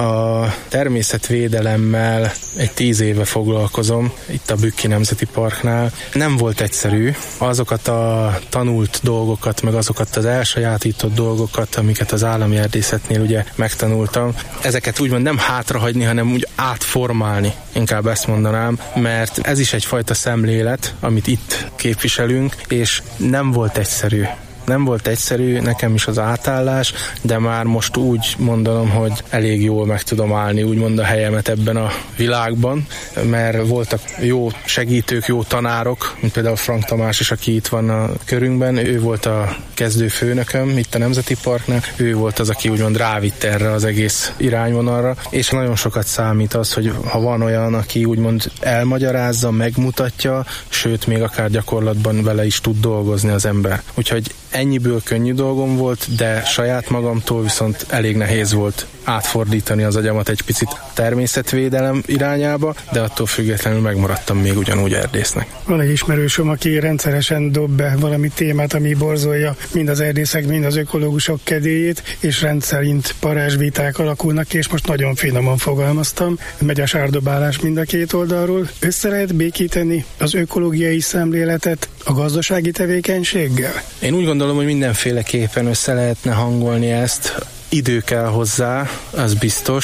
A természetvédelemmel egy tíz éve foglalkozom, itt a Bükki Nemzeti Parknál. Nem volt egyszerű. Azokat a tanult dolgokat, meg azokat az elsajátított dolgokat, amiket az állami erdészetnél ugye megtanultam, ezeket úgymond nem hátrahagyni, hanem úgy átformálni, inkább ezt mondanám, mert ez is egyfajta szemlélet, amit itt képviselünk, és nem volt egyszerű. Nem volt egyszerű, nekem is az átállás, de már most úgy mondanom, hogy elég jól meg tudom állni, úgymond a helyemet ebben a világban, mert voltak jó segítők, jó tanárok, mint például Frank Tamás is, aki itt van a körünkben, ő volt a kezdő főnököm itt a Nemzeti Parknál, ő volt az, aki úgymond rávitt erre az egész irányvonalra, és nagyon sokat számít az, hogy ha van olyan, aki úgymond elmagyarázza, megmutatja, sőt, még akár gyakorlatban vele is tud dolgozni az ember. Úgyhogy ennyiből könnyű dolgom volt, de saját magamtól viszont elég nehéz volt átfordítani az agyamat egy picit természetvédelem irányába, de attól függetlenül megmaradtam még ugyanúgy erdésznek. Van egy ismerősöm, aki rendszeresen dob be valami témát, ami borzolja mind az erdészek, mind az ökológusok kedélyét, és rendszerint parázsviták alakulnak ki, és most nagyon finoman fogalmaztam. Megy a sárdobálás mind a két oldalról. Össze lehet békíteni az ökológiai szemléletet a gazdasági tevékenységgel? Én úgy gondolom, hogy mindenféleképpen össze lehetne hangolni ezt. Idő kell hozzá, az biztos.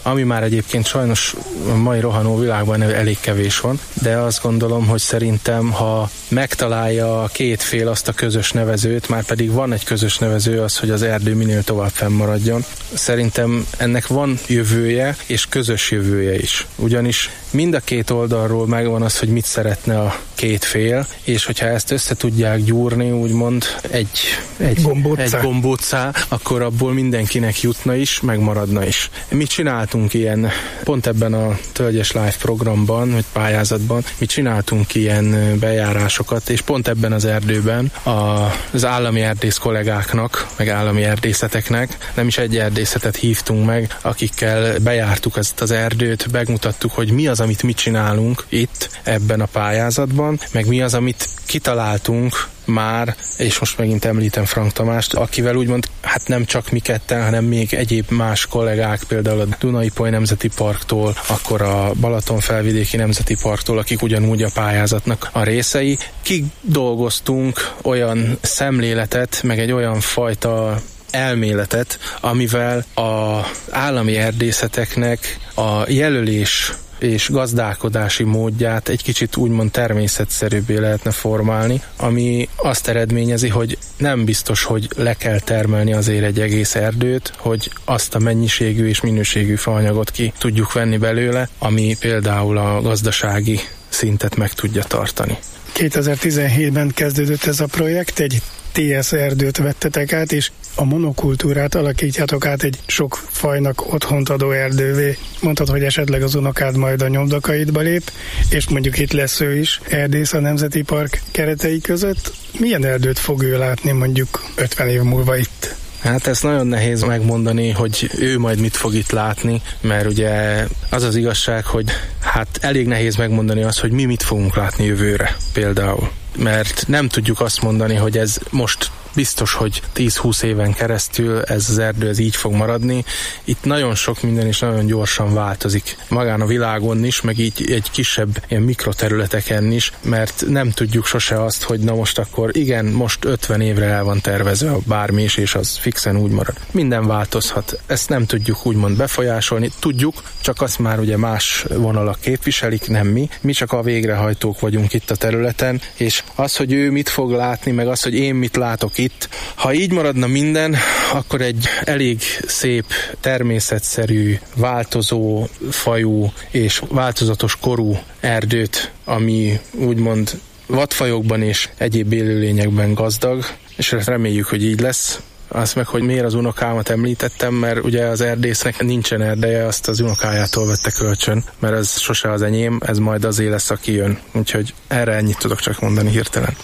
ami már egyébként sajnos a mai rohanó világban elég kevés van, de azt gondolom, hogy szerintem, ha megtalálja a két fél azt a közös nevezőt, már pedig van egy közös nevező az, hogy az erdő minél tovább fennmaradjon. Szerintem ennek van jövője, és közös jövője is. Ugyanis mind a két oldalról megvan az, hogy mit szeretne a két fél, és hogyha ezt össze tudják gyúrni, úgymond egy, egy, egy gombóccá, akkor abból mindenkinek jutna is, megmaradna is. Mi csináltunk ilyen, pont ebben a Tölgyes Live programban, vagy pályázatban, mi csináltunk ilyen bejárásokat, és pont ebben az erdőben az állami erdész kollégáknak, meg állami erdészeteknek, nem is egy erdészetet hívtunk meg, akikkel bejártuk ezt az erdőt, megmutattuk, hogy mi az, amit mi csinálunk itt ebben a pályázatban, meg mi az, amit kitaláltunk már, és most megint említem Frank Tamást, akivel úgymond, hát nem csak mi ketten, hanem még egyéb más kollégák, például a Duna-Ipoly Nemzeti Parktól, akkor a Balaton-felvidéki Nemzeti Parktól, akik ugyanúgy a pályázatnak a részei. Kidolgoztunk olyan szemléletet, meg egy olyan fajta elméletet, amivel az állami erdészeteknek a jelölés és gazdálkodási módját egy kicsit úgymond természetszerűbbé lehetne formálni, ami azt eredményezi, hogy nem biztos, hogy le kell termelni azért egy egész erdőt, hogy azt a mennyiségű és minőségű faanyagot ki tudjuk venni belőle, ami például a gazdasági szintet meg tudja tartani. kétezer-tizenhétben kezdődött ez a projekt, egy té es erdőt vettetek át, és a monokultúrát alakítjátok át egy sok fajnak otthont adó erdővé. Mondtad, hogy esetleg az unokád majd a nyomdokaidba lép, és mondjuk itt lesz ő is, erdész a Nemzeti Park keretei között. Milyen erdőt fog ő látni mondjuk ötven év múlva itt? Hát ez nagyon nehéz megmondani, hogy ő majd mit fog itt látni, mert ugye az az igazság, hogy hát elég nehéz megmondani azt, hogy mi mit fogunk látni jövőre például. Mert nem tudjuk azt mondani, hogy ez most biztos, hogy tíz-húsz éven keresztül ez az erdő ez így fog maradni. Itt nagyon sok minden is nagyon gyorsan változik. Magán a világon is, meg így egy kisebb ilyen mikroterületeken is, mert nem tudjuk sose azt, hogy na most akkor igen, most ötven évre el van tervezve a bármi is, és az fixen úgy marad. Minden változhat. Ezt nem tudjuk úgymond befolyásolni. Tudjuk, csak azt már ugye más vonalak képviselik, nem mi. Mi csak a végrehajtók vagyunk itt a területen, és az, hogy ő mit fog látni, meg az, hogy én mit látok itt, ha így maradna minden, akkor egy elég szép, természetszerű, változó fajú és változatos korú erdőt, ami úgymond vadfajokban és egyéb élőlényekben gazdag, és reméljük, hogy így lesz. Azt meg, hogy miért az unokámat említettem, mert ugye az erdésznek nincsen erdeje, azt az unokájától vette kölcsön, mert ez sose az enyém, ez majd azé lesz, aki jön. Úgyhogy erre ennyit tudok csak mondani hirtelen.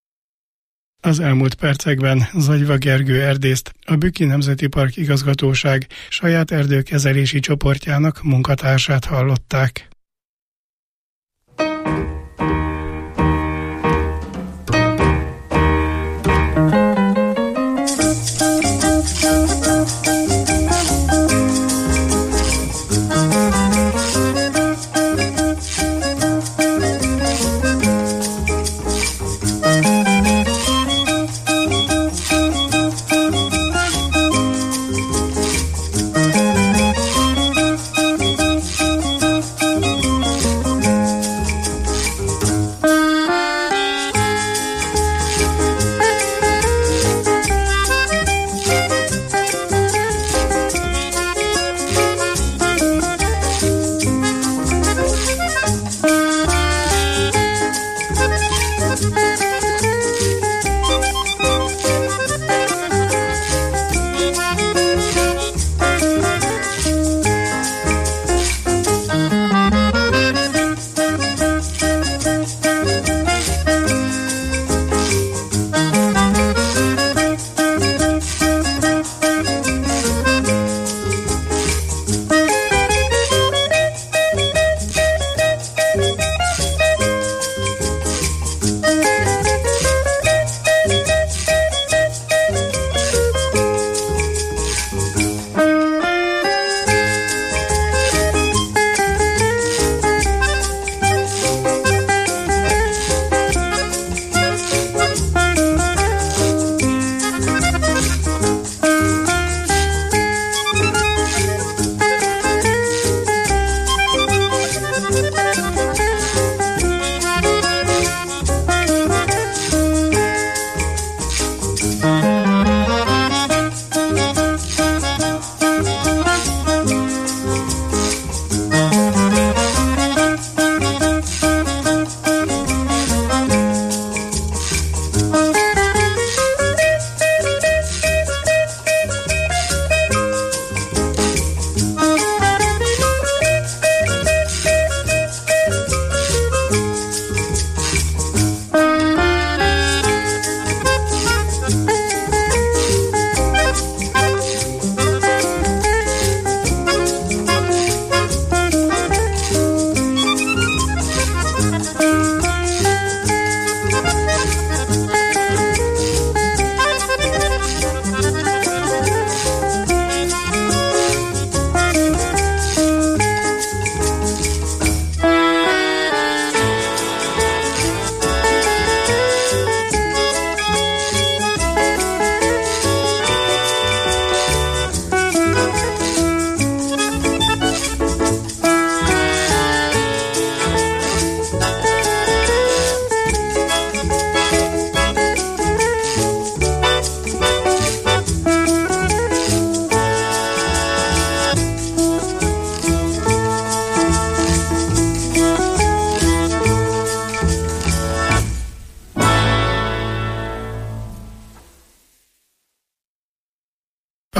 Az elmúlt percekben Zagyva Gergő erdészt, a Bükki Nemzeti Park igazgatóság saját erdőkezelési csoportjának munkatársát hallották.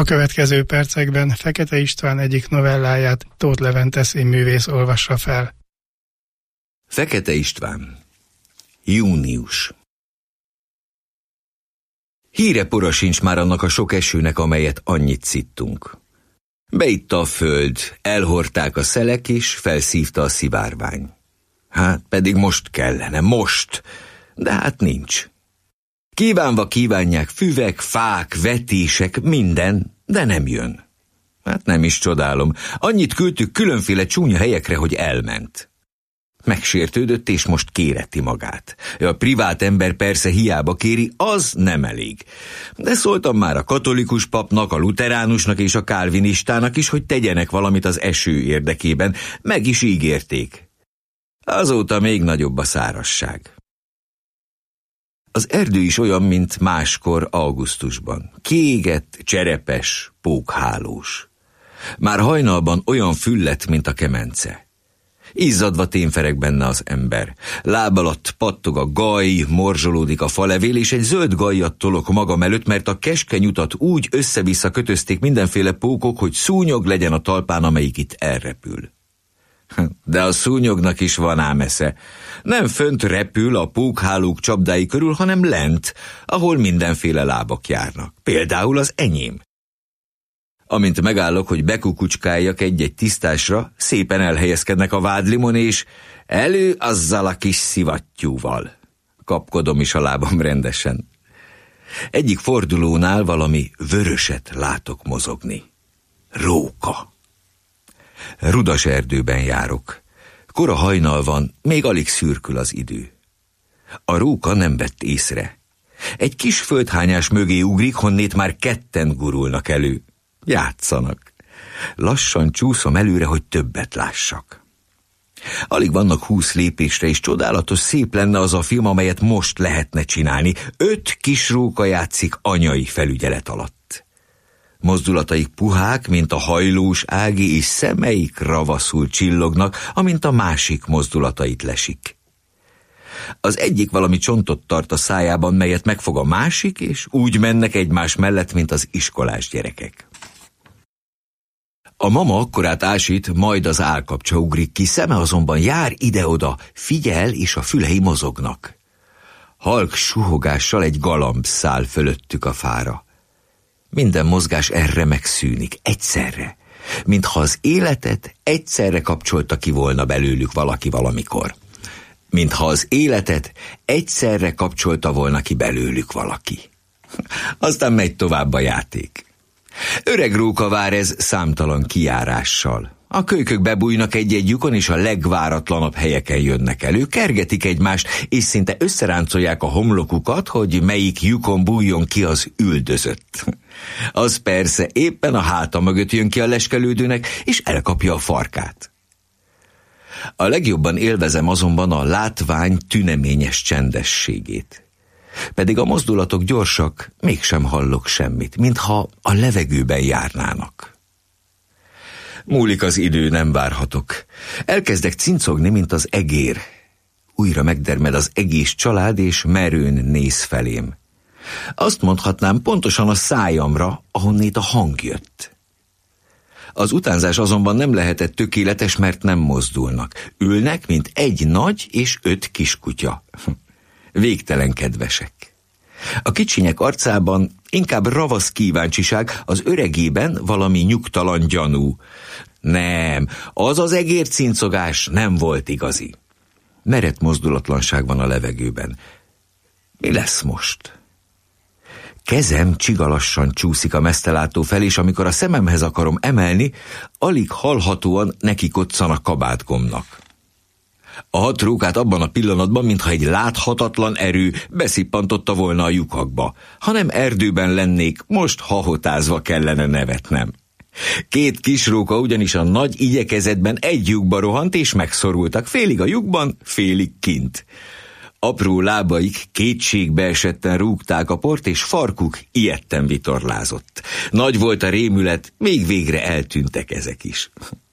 A következő percekben Fekete István egyik novelláját Tóth Levente színművész olvassa fel. Fekete István. Június. Híre pora sincs már annak a sok esőnek, amelyet annyit szittunk. Beitta a föld, elhordták a szelek, és felszívta a szivárvány. Hát pedig most kellene, most, de hát nincs. Kívánva kívánják füvek, fák, vetések, minden, de nem jön. Hát nem is csodálom, annyit küldtük különféle csúnya helyekre, hogy elment. Megsértődött, és most kéreti magát. A privát ember persze hiába kéri, az nem elég. De szóltam már a katolikus papnak, a luteránusnak és a kálvinistának is, hogy tegyenek valamit az eső érdekében. Meg is ígérték. Azóta még nagyobb a szárazság. Az erdő is olyan, mint máskor augusztusban. Kiégett, cserepes, pókhálós. Már hajnalban olyan füllet, mint a kemence. Izzadva témfereg benne az ember. Láb alatt pattog a gaj, morzsolódik a falevél, és egy zöld gajjat tolok magam előtt, mert a keskeny utat úgy össze-vissza kötözték mindenféle pókok, hogy szúnyog legyen a talpán, amelyik itt elrepül. De a szúnyognak is van ám esze. Nem fönt repül a pókhálók csapdái körül, hanem lent, ahol mindenféle lábak járnak. Például az enyém. Amint megállok, hogy bekukucskáljak egy-egy tisztásra, szépen elhelyezkednek a vádlimon, és elő azzal a kis szivattyúval. Kapkodom is a lábam rendesen. Egyik fordulónál valami vöröset látok mozogni. Róka. Rudas erdőben járok. Kora hajnal van, még alig szürkül az idő. A róka nem vett észre. Egy kis földhányás mögé ugrik, honnét már ketten gurulnak elő. Játszanak. Lassan csúszom előre, hogy többet lássak. Alig vannak húsz lépésre, és csodálatos szép lenne az a film, amelyet most lehetne csinálni. Öt kis róka játszik anyai felügyelet alatt. Mozdulataik puhák, mint a hajlós ági, és szemeik ravaszul csillognak, amint a másik mozdulatait lesik. Az egyik valami csontot tart a szájában, melyet megfog a másik, és úgy mennek egymás mellett, mint az iskolás gyerekek. A mama akkorát ásít, majd az állkapcsa ugrik ki, szeme azonban jár ide-oda, figyel, és a fülei mozognak. Halk suhogással egy galamb száll fölöttük a fára. Minden mozgás erre megszűnik, egyszerre, mintha az életet egyszerre kapcsolta ki volna belőlük valaki valamikor. Mintha az életet egyszerre kapcsolta volna ki belőlük valaki. Aztán megy tovább a játék. Öreg róka vár ez számtalan kijárással. A kölykök bebújnak egy-egy lyukon, és a legváratlanabb helyeken jönnek elő, kergetik egymást, és szinte összeráncolják a homlokukat, hogy melyik lyukon bújjon ki az üldözött. Az persze éppen a háta mögött jön ki a leskelődőnek, és elkapja a farkát. A legjobban élvezem azonban a látvány tüneményes csendességét. Pedig a mozdulatok gyorsak, mégsem hallok semmit, mintha a levegőben járnának. Múlik az idő, nem várhatok. Elkezdek cincogni, mint az egér. Újra megdermed az egész család, és merőn néz felém. Azt mondhatnám, pontosan a szájamra, ahonnét a hang jött. Az utánzás azonban nem lehetett tökéletes, mert nem mozdulnak. Ülnek, mint egy nagy és öt kiskutya. Végtelen kedvesek. A kicsinyek arcában inkább ravasz kíváncsiság, az öregében valami nyugtalan gyanú. Nem, az az egér cincogás nem volt igazi. Merett mozdulatlanság van a levegőben. Mi lesz most? Kezem csigalassan csúszik a mesztelátó fel, és amikor a szememhez akarom emelni, alig hallhatóan neki koccan a kabátgomnak. A hat rókát abban a pillanatban, mintha egy láthatatlan erő beszippantotta volna a lyukakba. Ha nem erdőben lennék, most hahotázva kellene nevetnem. Két kis róka ugyanis a nagy igyekezetben egy lyukba rohant, és megszorultak, félig a lyukban, félig kint. Apró lábaik kétségbe esetten rúgták a port, és farkuk ijedten vitorlázott. Nagy volt a rémület, még végre eltűntek ezek is.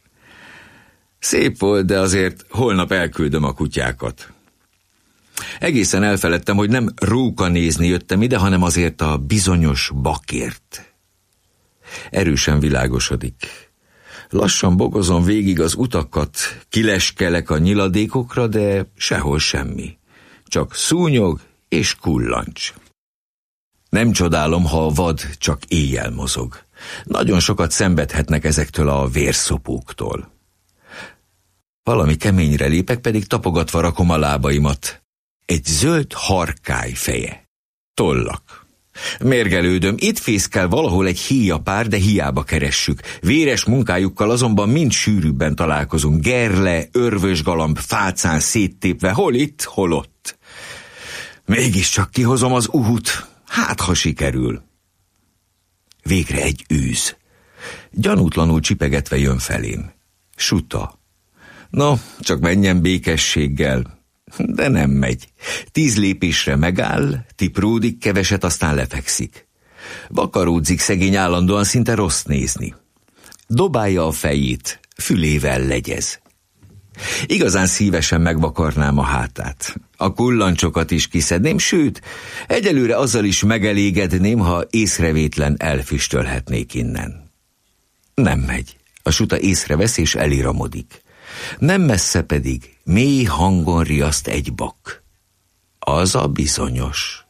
Szép volt, de azért holnap elküldöm a kutyákat. Egészen elfeledtem, hogy nem róka nézni jöttem ide, hanem azért a bizonyos bakért. Erősen világosodik. Lassan bogozom végig az utakat, kileskelek a nyiladékokra, de sehol semmi. Csak szúnyog és kullancs. Nem csodálom, ha a vad csak éjjel mozog. Nagyon sokat szenvedhetnek ezektől a vérszopóktól. Valami keményre lépek, pedig tapogatva rakom a lábaimat. Egy zöld harkály feje. Tollak. Mérgelődöm, itt fészkel valahol egy héjapár, de hiába keressük. Véres munkájukkal azonban mind sűrűbben találkozunk. Gerle, örvösgalamb, fácán széttépve, hol itt, hol ott. Mégiscsak kihozom az uhut, hát ha sikerül. Végre egy űz. Gyanútlanul csipegetve jön felém. Suta. No, csak menjen békességgel. De nem megy. Tíz lépésre megáll, tipródik keveset, aztán lefekszik. Vakaródzik szegény, állandóan, szinte rossz nézni. Dobálja a fejét, fülével legyez. Igazán szívesen megvakarnám a hátát. A kullancsokat is kiszedném, sőt, egyelőre azzal is megelégedném, ha észrevétlen elfüstölhetnék innen. Nem megy. A suta észrevesz és eliramodik. Nem messze pedig mély hangon riaszt egy bak. Az a bizonyos.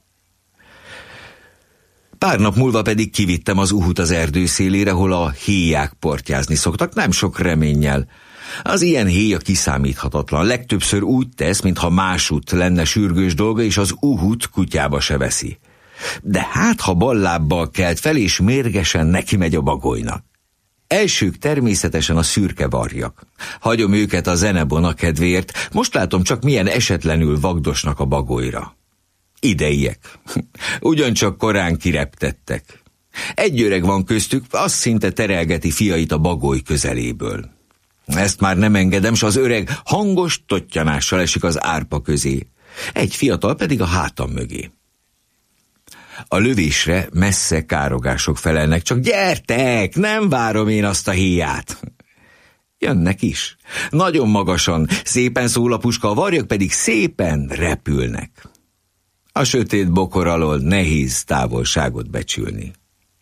Pár nap múlva pedig kivittem az uhut az erdő szélére, hol a héják portyázni szoktak, nem sok reménnyel. Az ilyen héja kiszámíthatatlan, legtöbbször úgy tesz, mintha másút lenne sürgős dolga, és az uhut kutyába se veszi. De hát, ha ballábbal kelt fel, és mérgesen neki megy a bagolynak. Elsők természetesen a szürke varjak. Hagyom őket a zenebona kedvéért, most látom csak milyen esetlenül vagdosnak a bagolyra. Ideiek. Ugyancsak korán kireptettek. Egy öreg van köztük, az szinte terelgeti fiait a bagoly közeléből. Ezt már nem engedem, s az öreg hangos tottyanással esik az árpa közé. Egy fiatal pedig a hátam mögé. A lövésre messze károgások felelnek, csak gyertek, nem várom én azt a héját. Jönnek is. Nagyon magasan, szépen szól a puska, a varjak pedig szépen repülnek. A sötét bokor alól nehéz távolságot becsülni.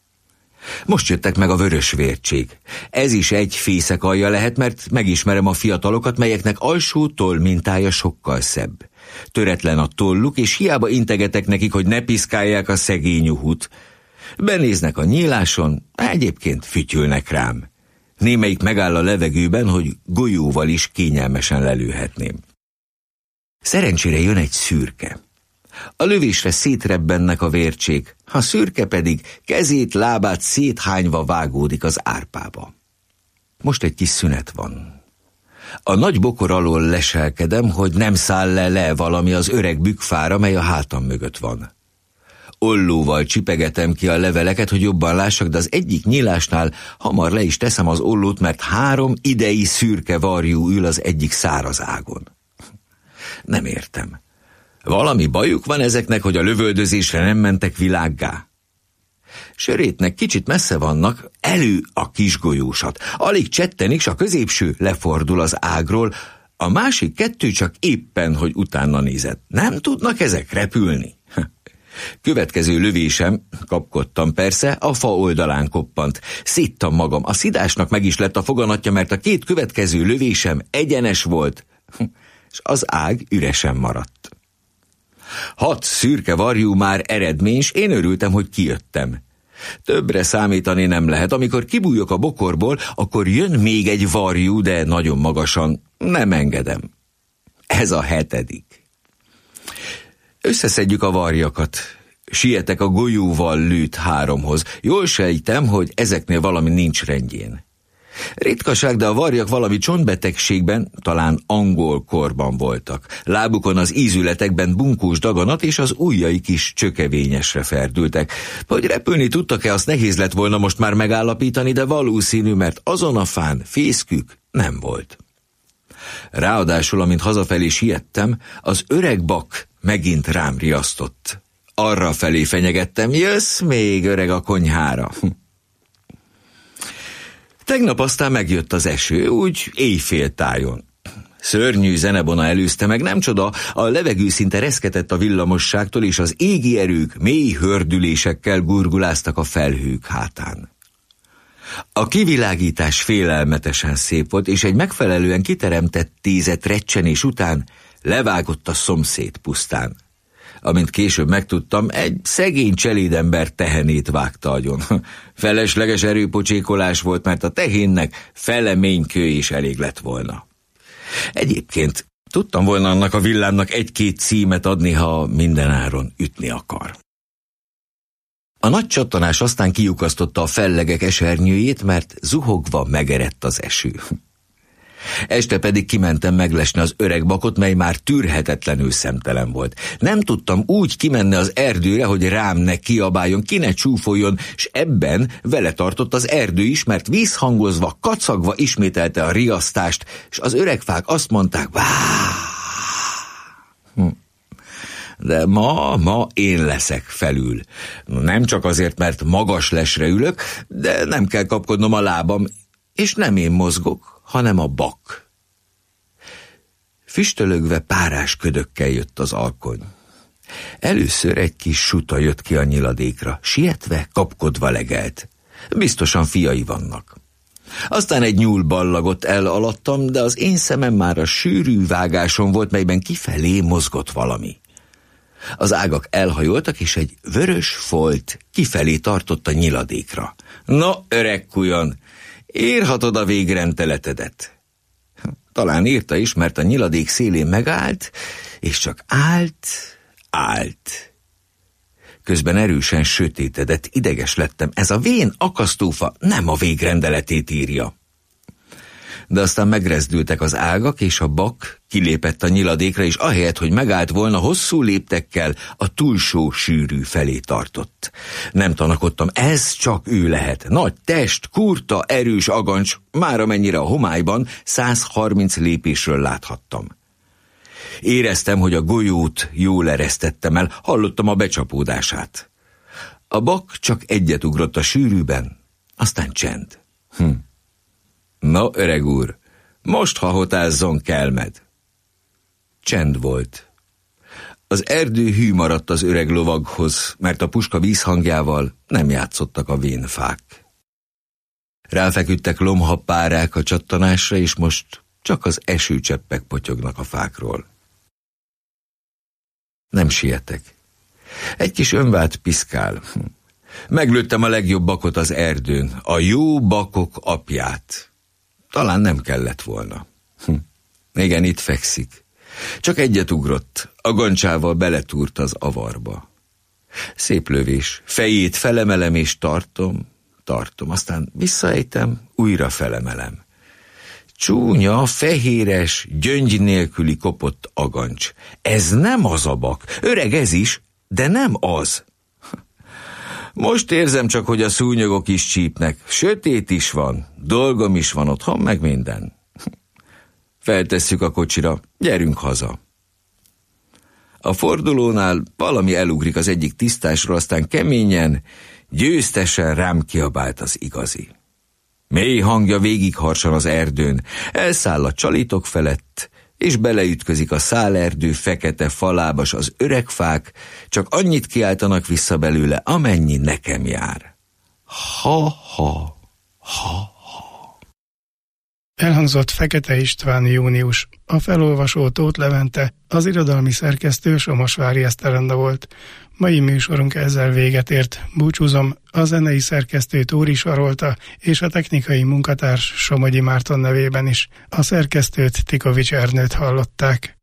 Most jöttek meg a vörös vértség. Ez is egy fészek alja lehet, mert megismerem a fiatalokat, melyeknek alsó toll mintája sokkal szebb. Töretlen a tolluk, és hiába integetek nekik, hogy ne piszkálják a szegény uhut. Benéznek a nyíláson, egyébként fütyülnek rám. Némelyik megáll a levegőben, hogy golyóval is kényelmesen lelőhetném. Szerencsére jön egy szürke. A lövésre szétrebbennek a vércsék, a szürke pedig kezét, lábát széthányva vágódik az árpába. Most egy kis szünet van. A nagy bokor alól leselkedem, hogy nem száll le le valami az öreg bükkfára, mely a hátam mögött van. Ollóval csipegetem ki a leveleket, hogy jobban lássak, de az egyik nyílásnál hamar le is teszem az ollót, mert három idei szürke varjú ül az egyik száraz ágon. Nem értem. Valami bajuk van ezeknek, hogy a lövöldözésre nem mentek világgá? Sörétnek kicsit messze vannak, elő a kisgolyósat. Alig csettenik, s a középső lefordul az ágról, a másik kettő csak éppen, hogy utána nézett. Nem tudnak ezek repülni? Következő lövésem, kapkodtam persze, a fa oldalán koppant. Szittam magam, a szidásnak meg is lett a foganatja, mert a két következő lövésem egyenes volt, és az ág üresen maradt. Hat szürke varjú már eredmény, s én örültem, hogy kijöttem. Többre számítani nem lehet. Amikor kibújok a bokorból, akkor jön még egy varjú, de nagyon magasan. Nem engedem. Ez a hetedik. Összeszedjük a varjakat. Sietek a golyóval lőtt háromhoz. Jól sejtem, hogy ezeknél valami nincs rendjén. Ritkaság, de a varjak valami csontbetegségben, talán angol korban voltak. Lábukon az ízületekben bunkós daganat, és az ujjaik is csökevényesre ferdültek. Hogy repülni tudtak-e, azt nehéz lett volna most már megállapítani, de valószínű, mert azon a fán fészkük nem volt. Ráadásul, amint hazafelé siettem, az öreg bak megint rám riasztott. Arra felé fenyegettem, jössz még, öreg, a konyhára. Tegnap aztán megjött az eső, úgy éjféltájon. Szörnyű zenebona előzte meg, nem csoda, a levegő szinte reszketett a villamosságtól, és az égi erők mély hördülésekkel gurguláztak a felhők hátán. A kivilágítás félelmetesen szép volt, és egy megfelelően kiteremtett tízet recsenés után levágott a szomszéd pusztán. Amint később megtudtam, egy szegény cselédember tehenét vágta agyon. Felesleges erőpocsékolás volt, mert a tehénnek fele ménykő is elég lett volna. Egyébként tudtam volna annak a villámnak egy-két címet adni, ha mindenáron ütni akar. A nagy csattanás aztán kiukasztotta a fellegek esernyőjét, mert zuhogva megerett az eső. Este pedig kimentem meglesni az öreg bakot, mely már tűrhetetlenül szemtelen volt. Nem tudtam úgy kimenni az erdőre, hogy rám ne kiabáljon, ki ne csúfoljon, s ebben vele tartott az erdő is, mert vízhangozva, kacagva ismételte a riasztást, és az öregfák azt mondták, váááá. Hm. De ma, ma én leszek felül. Nem csak azért, mert magas lesre ülök, de nem kell kapkodnom a lábam, és nem én mozgok, hanem a bak. Füstölögve párás ködökkel jött az alkony. Először egy kis suta jött ki a nyiladékra, sietve, kapkodva legelt. Biztosan fiai vannak. Aztán egy nyúl ballagott el alattam, de az én szemem már a sűrű vágáson volt, melyben kifelé mozgott valami. Az ágak elhajoltak, és egy vörös folt kifelé tartott a nyiladékra. Na, öreg kujon, írhatod a végrendeletedet. Talán írta is, mert a nyiladék szélén megállt, és csak állt, állt. Közben erősen sötétedett, ideges lettem. Ez a vén akasztófa nem a végrendeletét írja. De aztán megrezdültek az ágak, és a bak kilépett a nyiladékra, és ahelyett, hogy megállt volna, hosszú léptekkel a túlsó sűrű felé tartott. Nem tanakodtam, ez csak ő lehet. Nagy test, kurta, erős agancs, már amennyire a homályban száz harminc lépésről láthattam. Éreztem, hogy a golyót jól eresztettem el, hallottam a becsapódását. A bak csak egyet ugrott a sűrűben, aztán csend. Hm. Na, öreg úr, most hahotázzon kelmed. Csend volt. Az erdő hű maradt az öreg lovaghoz, mert a puska vízhangjával nem játszottak a vénfák. Ráfeküdtek lomhapárák a csattanásra, és most csak az esőcseppek potyognak a fákról. Nem sietek. Egy kis önvált piszkál. Meglőttem a legjobb bakot az erdőn, a jó bakok apját. Talán nem kellett volna. Hm. Igen, itt fekszik. Csak egyet ugrott, a gancsával beletúrt az avarba. Szép lövés, fejét felemelem és tartom, tartom, aztán visszaejtem, újra felemelem. Csúnya, fehéres, gyöngy nélküli kopott agancs. Ez nem az a bak, öreg ez is, de nem az. Most érzem csak, hogy a szúnyogok is csípnek. Sötét is van, dolgom is van otthon, meg minden. Feltesszük a kocsira, gyerünk haza. A fordulónál valami elugrik az egyik tisztásról, aztán keményen, győztesen rám kiabált az igazi. Mély hangja végigharsan az erdőn, elszáll a csalitok felett, és beleütközik a szálerdő fekete falábas az öreg fák, csak annyit kiáltanak vissza belőle, amennyi nekem jár. Ha-ha, ha-ha. Elhangzott Fekete István Június, a felolvasó Tóth Levente, az irodalmi szerkesztő Somosvári Eszterenda volt. Mai műsorunk ezzel véget ért. Búcsúzom, a zenei szerkesztő Tóri Sarolta és a technikai munkatárs Somogyi Márton nevében is. A szerkesztőt, Tikovics Ernőt hallották.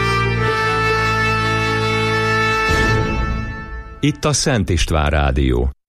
Itt a Szent István Rádió.